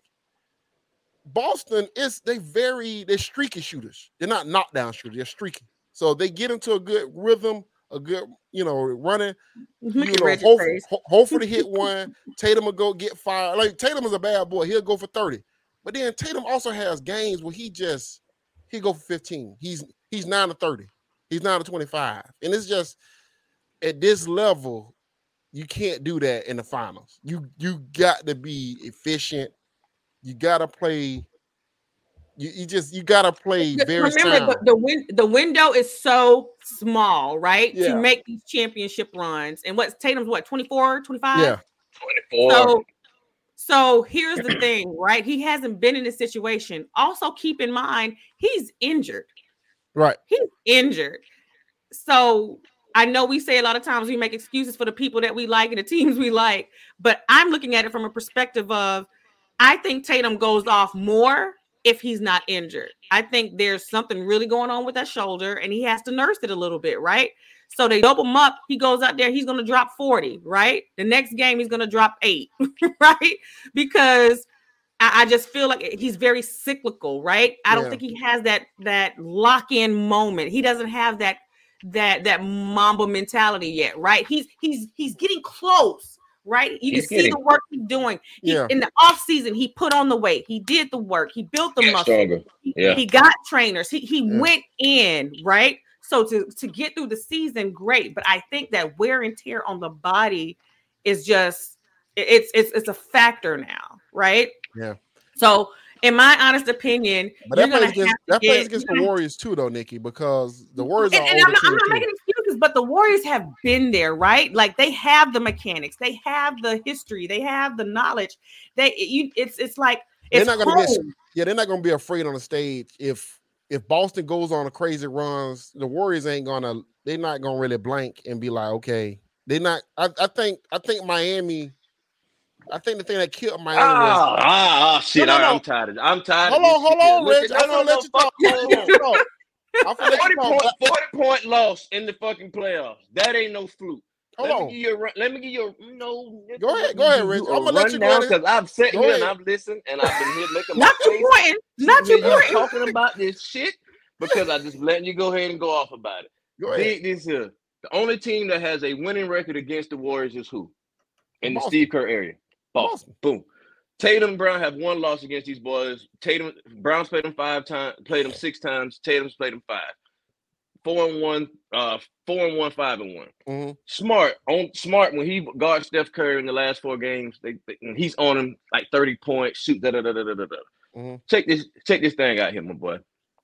Boston is they very they're streaky shooters. They're not knockdown shooters. They're streaky. So they get into a good rhythm. A good, you know, running. You know, hope, ho- hopefully hit one. Tatum will go get fired. Like Tatum is a bad boy. He'll go for thirty. But then Tatum also has games where he just he go for fifteen. He's he's nine to thirty. He's nine to twenty-five. And it's just at this level, you can't do that in the finals. You you got to be efficient. You got to play. You, you just you gotta play very. Remember the, the win the window is so small, right? Yeah. To make these championship runs. And what's Tatum's what twenty-four, twenty-five? Yeah. twenty-four. So So here's the thing, right? He hasn't been in this situation. Also, keep in mind, he's injured. Right. He's injured. So I know we say a lot of times we make excuses for the people that we like and the teams we like, but I'm looking at it from a perspective of I think Tatum goes off more if he's not injured. I think there's something really going on with that shoulder and he has to nurse it a little bit, right? So they double him up. He goes out there. He's going to drop forty, right? The next game, he's going to drop eight, right? Because I, I just feel like he's very cyclical, right? I don't Yeah. think he has that that lock-in moment. He doesn't have that that that Mamba mentality yet, right? He's he's he's getting close, right? You He's can see getting- the work he's doing. He, Yeah. In the off season, he put on the weight. He did the work. He built the Get muscle. stronger. He, Yeah. he got trainers. He he Yeah. went in, right? So to, to get through the season, great. But I think that wear and tear on the body is just it's it's it's a factor now, right? Yeah. So in my honest opinion, But you're that gonna plays against have to that plays get- against the Warriors too, though, Nikki, because the Warriors and, are and older I'm not, I'm team not too. making excuses, but the Warriors have been there, right? Like they have the mechanics, they have the history, they have the knowledge. They you it's it's like They're it's not gonna get home. yeah, they're not gonna be afraid on the stage if if Boston goes on a crazy runs, the Warriors ain't gonna they're not gonna really blank and be like, okay, they're not. I, I think I think Miami. I think the thing that killed Miami was Ah, ah, ah, shit. No, no, all right, no. I'm tired of I'm tired hold of this on, hold shit here. on, Look Rich. at- I'm no, gonna no, let you no, talk. fuck Hold on, hold on. I'm gonna let forty you talk. point, But- forty point loss in the fucking playoffs. That ain't no fluke. Hold let on. me give you a run, let me give you a no. Go ahead, go ahead, Rich. I'm gonna let you go ahead. because I've sat Go here ahead. and I've listened and I've been here making my Not face. your point. Not sitting your here point. talking about this shit because I just letting you go ahead and go off about it. Go ahead. Dig this here. The only team that has a winning record against the Warriors is who? In the Boston. Steve Kerr area. Boston. Boom. Tatum and Brown have one loss against these boys. Tatum Brown's played them five times, played them six times. Tatum's played them five. Four and one, uh, four and one, five and one. Mm-hmm. Smart on Smart when he guards Steph Curry in the last four games, they, they when he's on him like thirty points, shoot da da da da da da. Mm-hmm. Check this, check this thing out here, my boy.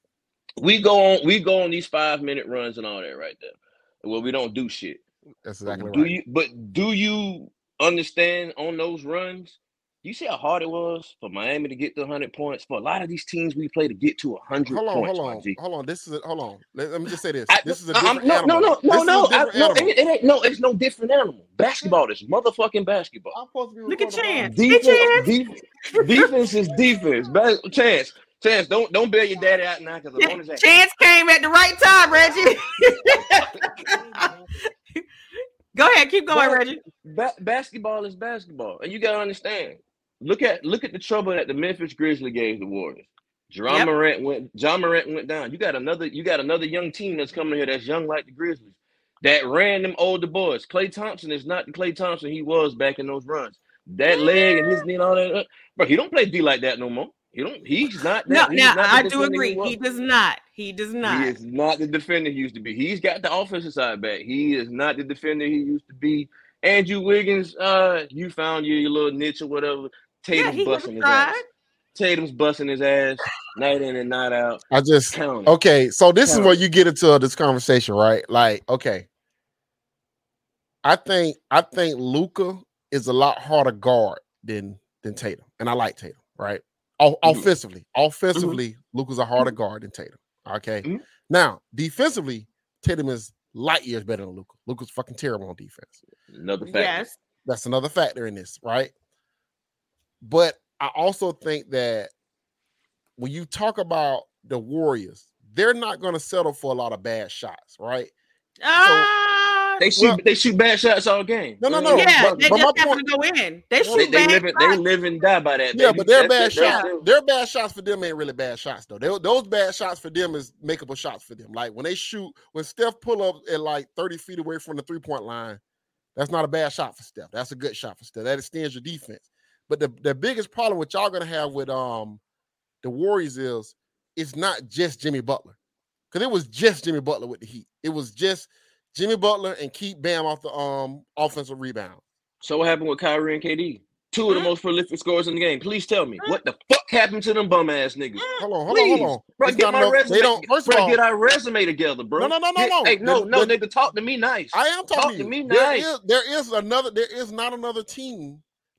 We go on, we go on these five minute runs and all that right there. Well, we don't do shit. That's exactly do right. you? But do you understand on those runs? You see how hard it was for Miami to get to one hundred points? For a lot of these teams we play to get to one hundred Hold on, points, hold my on, G. hold on. This is a, hold on. Let, let me just say this. I- This is a I'm- different no, animal. no, no, This no, is no, a I, different no, animal. it, it ain't no, it's no different animal. Basketball is motherfucking basketball. I'm supposed to be Look at recording Chance. mine. Hey, Defense, Chance. def- defense is defense. Bas- Chance, Chance, don't don't bail your daddy out now because I'm on his ass. Chance came at the right time, Reggie. Go ahead, keep going, But- Reggie. Ba- basketball is basketball, and you gotta understand. Look at look at the trouble that the Memphis Grizzlies gave the Warriors. John Yep. Morant went. John Morant went down. You got another. You got another young team that's coming here that's young like the Grizzlies. That ran them older boys. Klay Thompson is not the Klay Thompson he was back in those runs. That leg and his knee and all that, uh, but he don't play D like that no more. He don't. He's not. No, That, he's now not the I do defender agree. was. He does not. He does not. He is not the defender he used to be. He's got the offensive side back. He is not the defender he used to be. Andrew Wiggins, uh, you found your, your little niche or whatever. Yeah, Tatum's he busting his tried. ass. Tatum's busting his ass night in and night out. I just Count it. okay. So this is Count where it. you get into this conversation, right? Like, okay, I think I think Luka is a lot harder guard than than Tatum, and I like Tatum, right? O- Mhm. Offensively, offensively, Luka's a harder guard than Tatum. Okay, Mhm. now defensively, Tatum is light years better than Luka. Luka's fucking terrible on defense. Another fact. Yes. That's another factor in this, right? But I also think that when you talk about the Warriors, they're not going to settle for a lot of bad shots, right? Ah, They shoot. Well- they shoot bad shots all game. No, no, no. yeah, but- they but just my happen point- to go in. They Well, shoot They, they bad live and they shots. live and die by that. Yeah, baby. but their That's bad it, that's shots, it. their bad shots for them ain't really bad shots though. They, those bad shots for them is makeable shots for them. Like when they shoot, when Steph pull up at like thirty feet away from the three point line, that's not a bad shot for Steph. That's a good shot for Steph. That extends your defense. But the, the biggest problem with y'all gonna have with um the Warriors is it's not just Jimmy Butler, because it was just Jimmy Butler with the Heat. It was just Jimmy Butler and keep Bam off the um offensive rebound. So what happened with Kyrie and K D? Two of the Mm. most prolific scorers in the game. Please tell me Mm. what the fuck happened to them bum ass niggas. Hold on, hold Please, on, hold on. bro, It's get not my enough- resume. They don't. First bro, of all, get our resume together, bro. No, no, no, no, Get- no. Hey, no, The- no, the- nigga, talk to me nice. I am talking Talk to to you. me There nice. is, there is another. There is not another team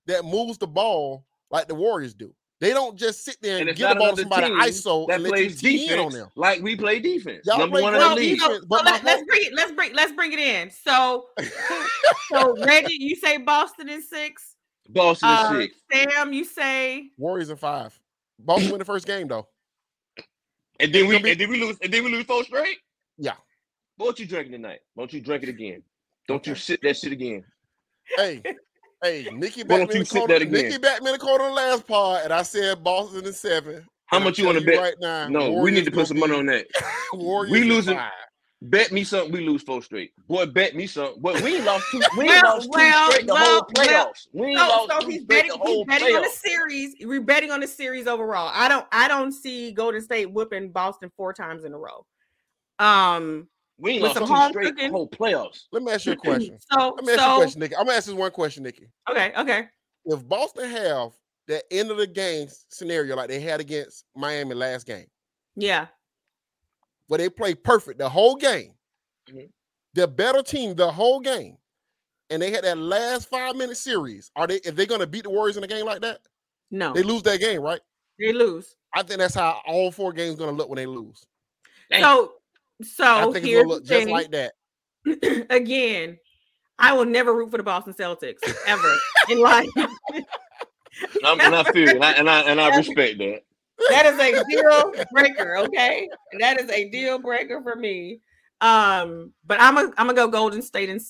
that moves the ball like the Warriors do. They don't just sit there and, And give the ball to somebody I S O that and let plays you tee in on defense them. like we play defense. Y'all Number play one in great the league. defense. So, But so my let, let's whole- bring it. Let's bring. Let's bring it in. So, so Reggie, you say Boston in six. Boston is Uh, six. Sam, you say Warriors in five. Boston win the first game though. And then we It's gonna be- and then we lose and then we lose four straight. Yeah. Won't you drink it tonight? Won't you drink it again? Don't you Okay. sit that shit again? Hey, hey, Nikki Why back don't me in you the sit corner. that again? Nikki back me in the corner on the last part, and I said Boston in seven. How And much I'm you want to telling bet? right now? No, we Warriors need to put some money gonna on that. be- Warriors We in losing- five. Bet me something. We lose four straight. Boy, bet me something. Boy, we ain't lost two. We ain't Well, lost two well, straight the well, whole well. playoffs. We ain't so. lost So two he's straight betting. the He's whole betting on the playoffs. series. We're betting on the series overall. I don't. I don't see Golden State whooping Boston four times in a row. Um. We ain't with lost some two home straight the cooking. whole playoffs. Let me ask you a question. So. Let me ask you a So. question, Nikki. I'm gonna ask this one question, Nikki. Okay. Okay. If Boston have that end of the game scenario like they had against Miami last game, Yeah. where they play perfect the whole game, Mhm. the better team the whole game, and they had that last five minute series, are they if they're gonna beat the Warriors in a game like that? No. They lose that game, right? They lose. I think that's how all four games gonna look when they lose. So. So I think it's here's gonna look the just thing. like that. Again, I will never root for the Boston Celtics ever in life. I'm, and I feel it, and I and I, and I respect that. That is a deal breaker, okay? That is a deal breaker for me. Um, but I'm a I'm gonna go Golden State in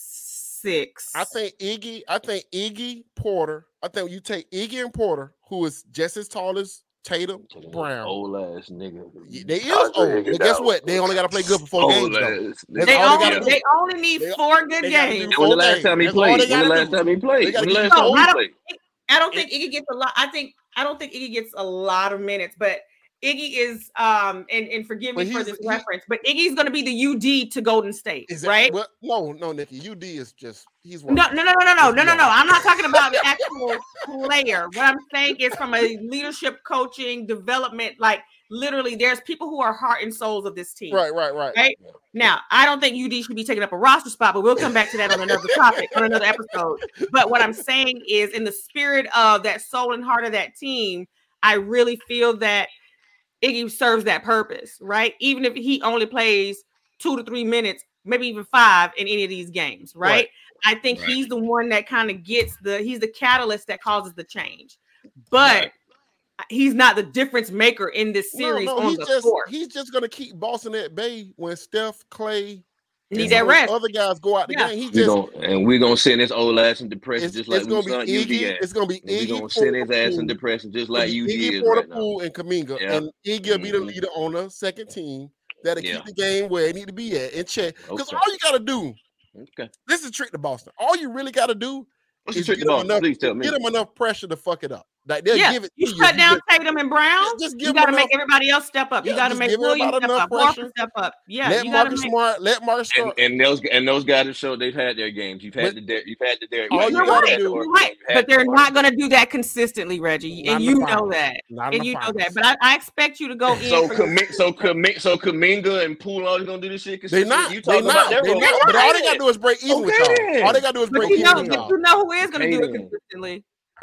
six. I think Iggy, I think Iggy Porter, I think you take Iggy and Porter, who is just as tall as Tatum Brown. Old ass nigga. They is old, but guess what? They only got to play good for four Old games though. ass That's They all only they gotta do. they only need They- four good they gotta do games. four When the last games. time he That's all played? they When the gotta last do. time he They played? gotta When the get last No, time I he don't- played? I don't think Iggy gets a lot. I think I don't think Iggy gets a lot of minutes, but Iggy is um and, and forgive me But for he's- this he- reference, but Iggy's gonna be the U D to Golden State, Is that, right? Well, no, no, Nikki. U D is just he's No, working. no, no, no, no, no, Let's no, be no, no. honest. I'm not talking about the actual player. What I'm saying is from a leadership, coaching, development, like literally, there's people who are heart and souls of this team. Right, right, right. Right? Now, I don't think U D should be taking up a roster spot, but we'll come back to that on another topic, on another episode. But what I'm saying is, in the spirit of that soul and heart of that team, I really feel that Iggy serves that purpose, right? Even if he only plays two to three minutes, maybe even five in any of these games, right? Right. I think Right. he's the one that kind of gets the, he's the catalyst that causes the change. But Right. he's not the difference maker in this series no, no, on he's the just court. he's just gonna keep Boston at bay when Steph, Clay, Need and that some rest. other guys go out the Yeah. game. He We just gon' and we gonna send his old ass in depression it's, just like it's we gonna be sent U D Iggy. ass. It's gonna be And we Iggy. gonna send his ass in Porter, depression just It'll like be U D Iggy, is Porter, right now. Poole, and Kaminga, Yeah. and Iggy will be the Mhm. leader on the second team that'll Yeah. keep the game where it need to be at in check. Because Okay. all you gotta do, Okay. this is a trick to Boston. All you really gotta do What's the is trick get to them Boston? enough, Please tell me. get them enough pressure to fuck it up. Like they'll Yeah, give it you to you. shut You down just- Tatum and Brown. just, just give You them got to enough. make everybody else step up. You Yeah, got to just make give Williams everybody step enough up. Horford pressure. step up. Yeah, let you got to Marcus make. Smart, let Marcus And, Smart. and those and those guys have showed they've had their games. You've had But- the Der- you've had the Derrick All White. you You're game, gotta right. had the do- Horford You're right. game, you've had But the they're Marcus. not going to do that consistently, Reggie, Not and in you the know finals. that, Not in and the you know that. finals. But I, I expect you to go in. So for your- Kaminga, so Kaminga, so Kaminga and Poole always gonna do this shit. They consistently? not. You They talking about not. their They role? not. But all they gotta do is break even with Okay y'all. then. All they gotta do is But break you know, even with but y'all. you know who is going to Okay do it then. consistently.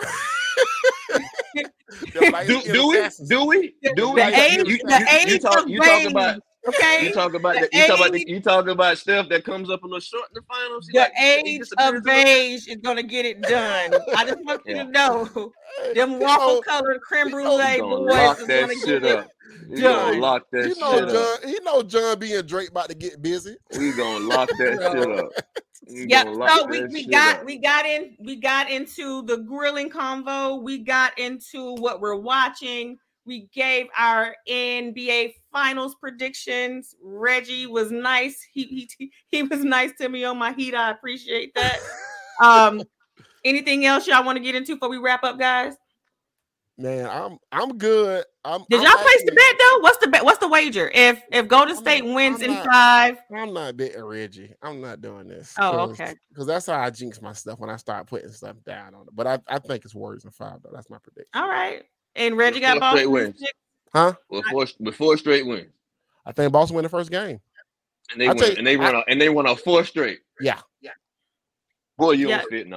They're like Do, do we? assassins. Do we? The, Do we? the age, You, the you, you age talk. of You talk about. range, okay? You talk about. The The, you talk about. The, age- you talk about stuff that comes up a little short in the finals. He The like- he age disappears of a little bit. beige is gonna get it done. I just want you Yeah. to know, Hey, them you waffle know- colored creme you know- brulee He gonna boys lock is that gonna shit get up. it We gonna done. lock that You shit know, up. John. He know John B and Drake about to get busy. We gonna lock that Bro. shit up. We Yep. gonna lock So we, that we shit got up. we got in we got into the grilling convo. We got into what we're watching. We gave our N B A Finals predictions. Reggie was nice. He he he was nice to me on my heat. I appreciate that. Um, anything else y'all want to get into before we wrap up, guys? Man, I'm I'm good. I'm, Did I'm y'all place the actually- bet though? What's the bet? What's the wager? If if Golden I'm State not- wins I'm in not- five, I'm not betting Reggie. I'm not doing this. Oh, okay. Because that's how I jinx my stuff when I start putting stuff down on it. But I, I think it's Warriors in five though. That's my prediction. all right. And Reggie got Four straight Boston. in wins. six. Huh? Well, four, before straight wins, I think Boston win the first game. and they I'll went tell you- and they went I- on and they went on four straight. Yeah. Boy, you Yeah. don't fit no.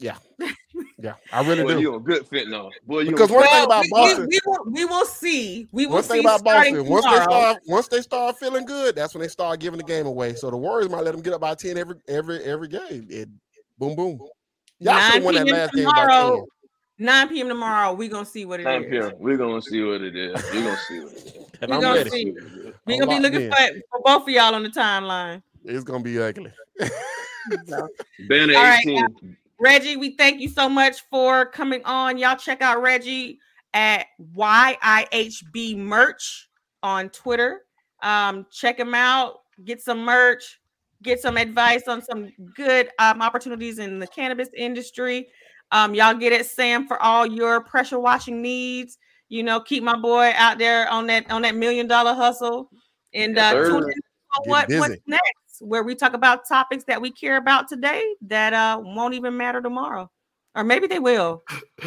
Yeah, yeah, I really Boy, do. you a good fit now. Boy, you Because a one good thing Well, about we, Boston, we, we, will, we will see. We will one see. thing about starting Boston, once they tomorrow. start, once they start feeling good, that's when they start giving the game away. So the Warriors might let them get up by ten every every every game. It, boom, boom. Y'all should have won that last game by ten. nine p.m. tomorrow, we're going to see what it nine is. p.m. We're going to see what it is. We're going to see what it is. And We're I'm going to ready. see. We're I'm going to be locked looking in. for, for both of y'all on the timeline. It's gonna be ugly. So, Banner all right, eighteen. uh, Reggie, we thank you so much for coming on. Y'all check out Reggie at Y I H B merch on Twitter. Um, check him out, get some merch, get some advice on some good um, opportunities in the cannabis industry. Um, y'all get at Sam for all your pressure washing needs. You know, keep my boy out there on that on that million dollar hustle. And Yes, uh, sir. tune in for Get what, busy. what's next, where we talk about topics that we care about today that uh, won't even matter tomorrow. Or maybe they will.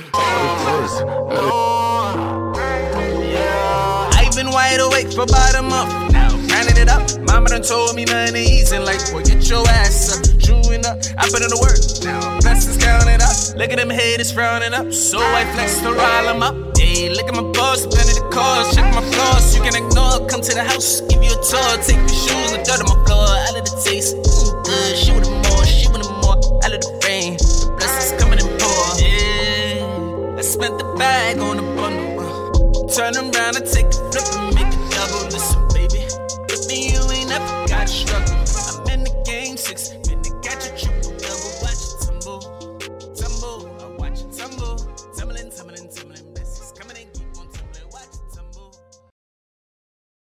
I've been wide awake for about a month now, grinding it up. Mama done told me nothing easy, like, boy, get your ass up. Chewing up, I put in the work now. Blessings counting up. Look at them haters frowning up. So I flex to rile them up. Hey, look at my boss, plenty the cars. Check my flaws, you can ignore. Come to the house, give you a tour. Take your shoes and dirt on my floor. Out of the taste, mm, good. She with more, she with more. Out of the rain, the blessings coming in pour. Yeah, I spent the bag on a bundle. Uh, turn around and take a flip.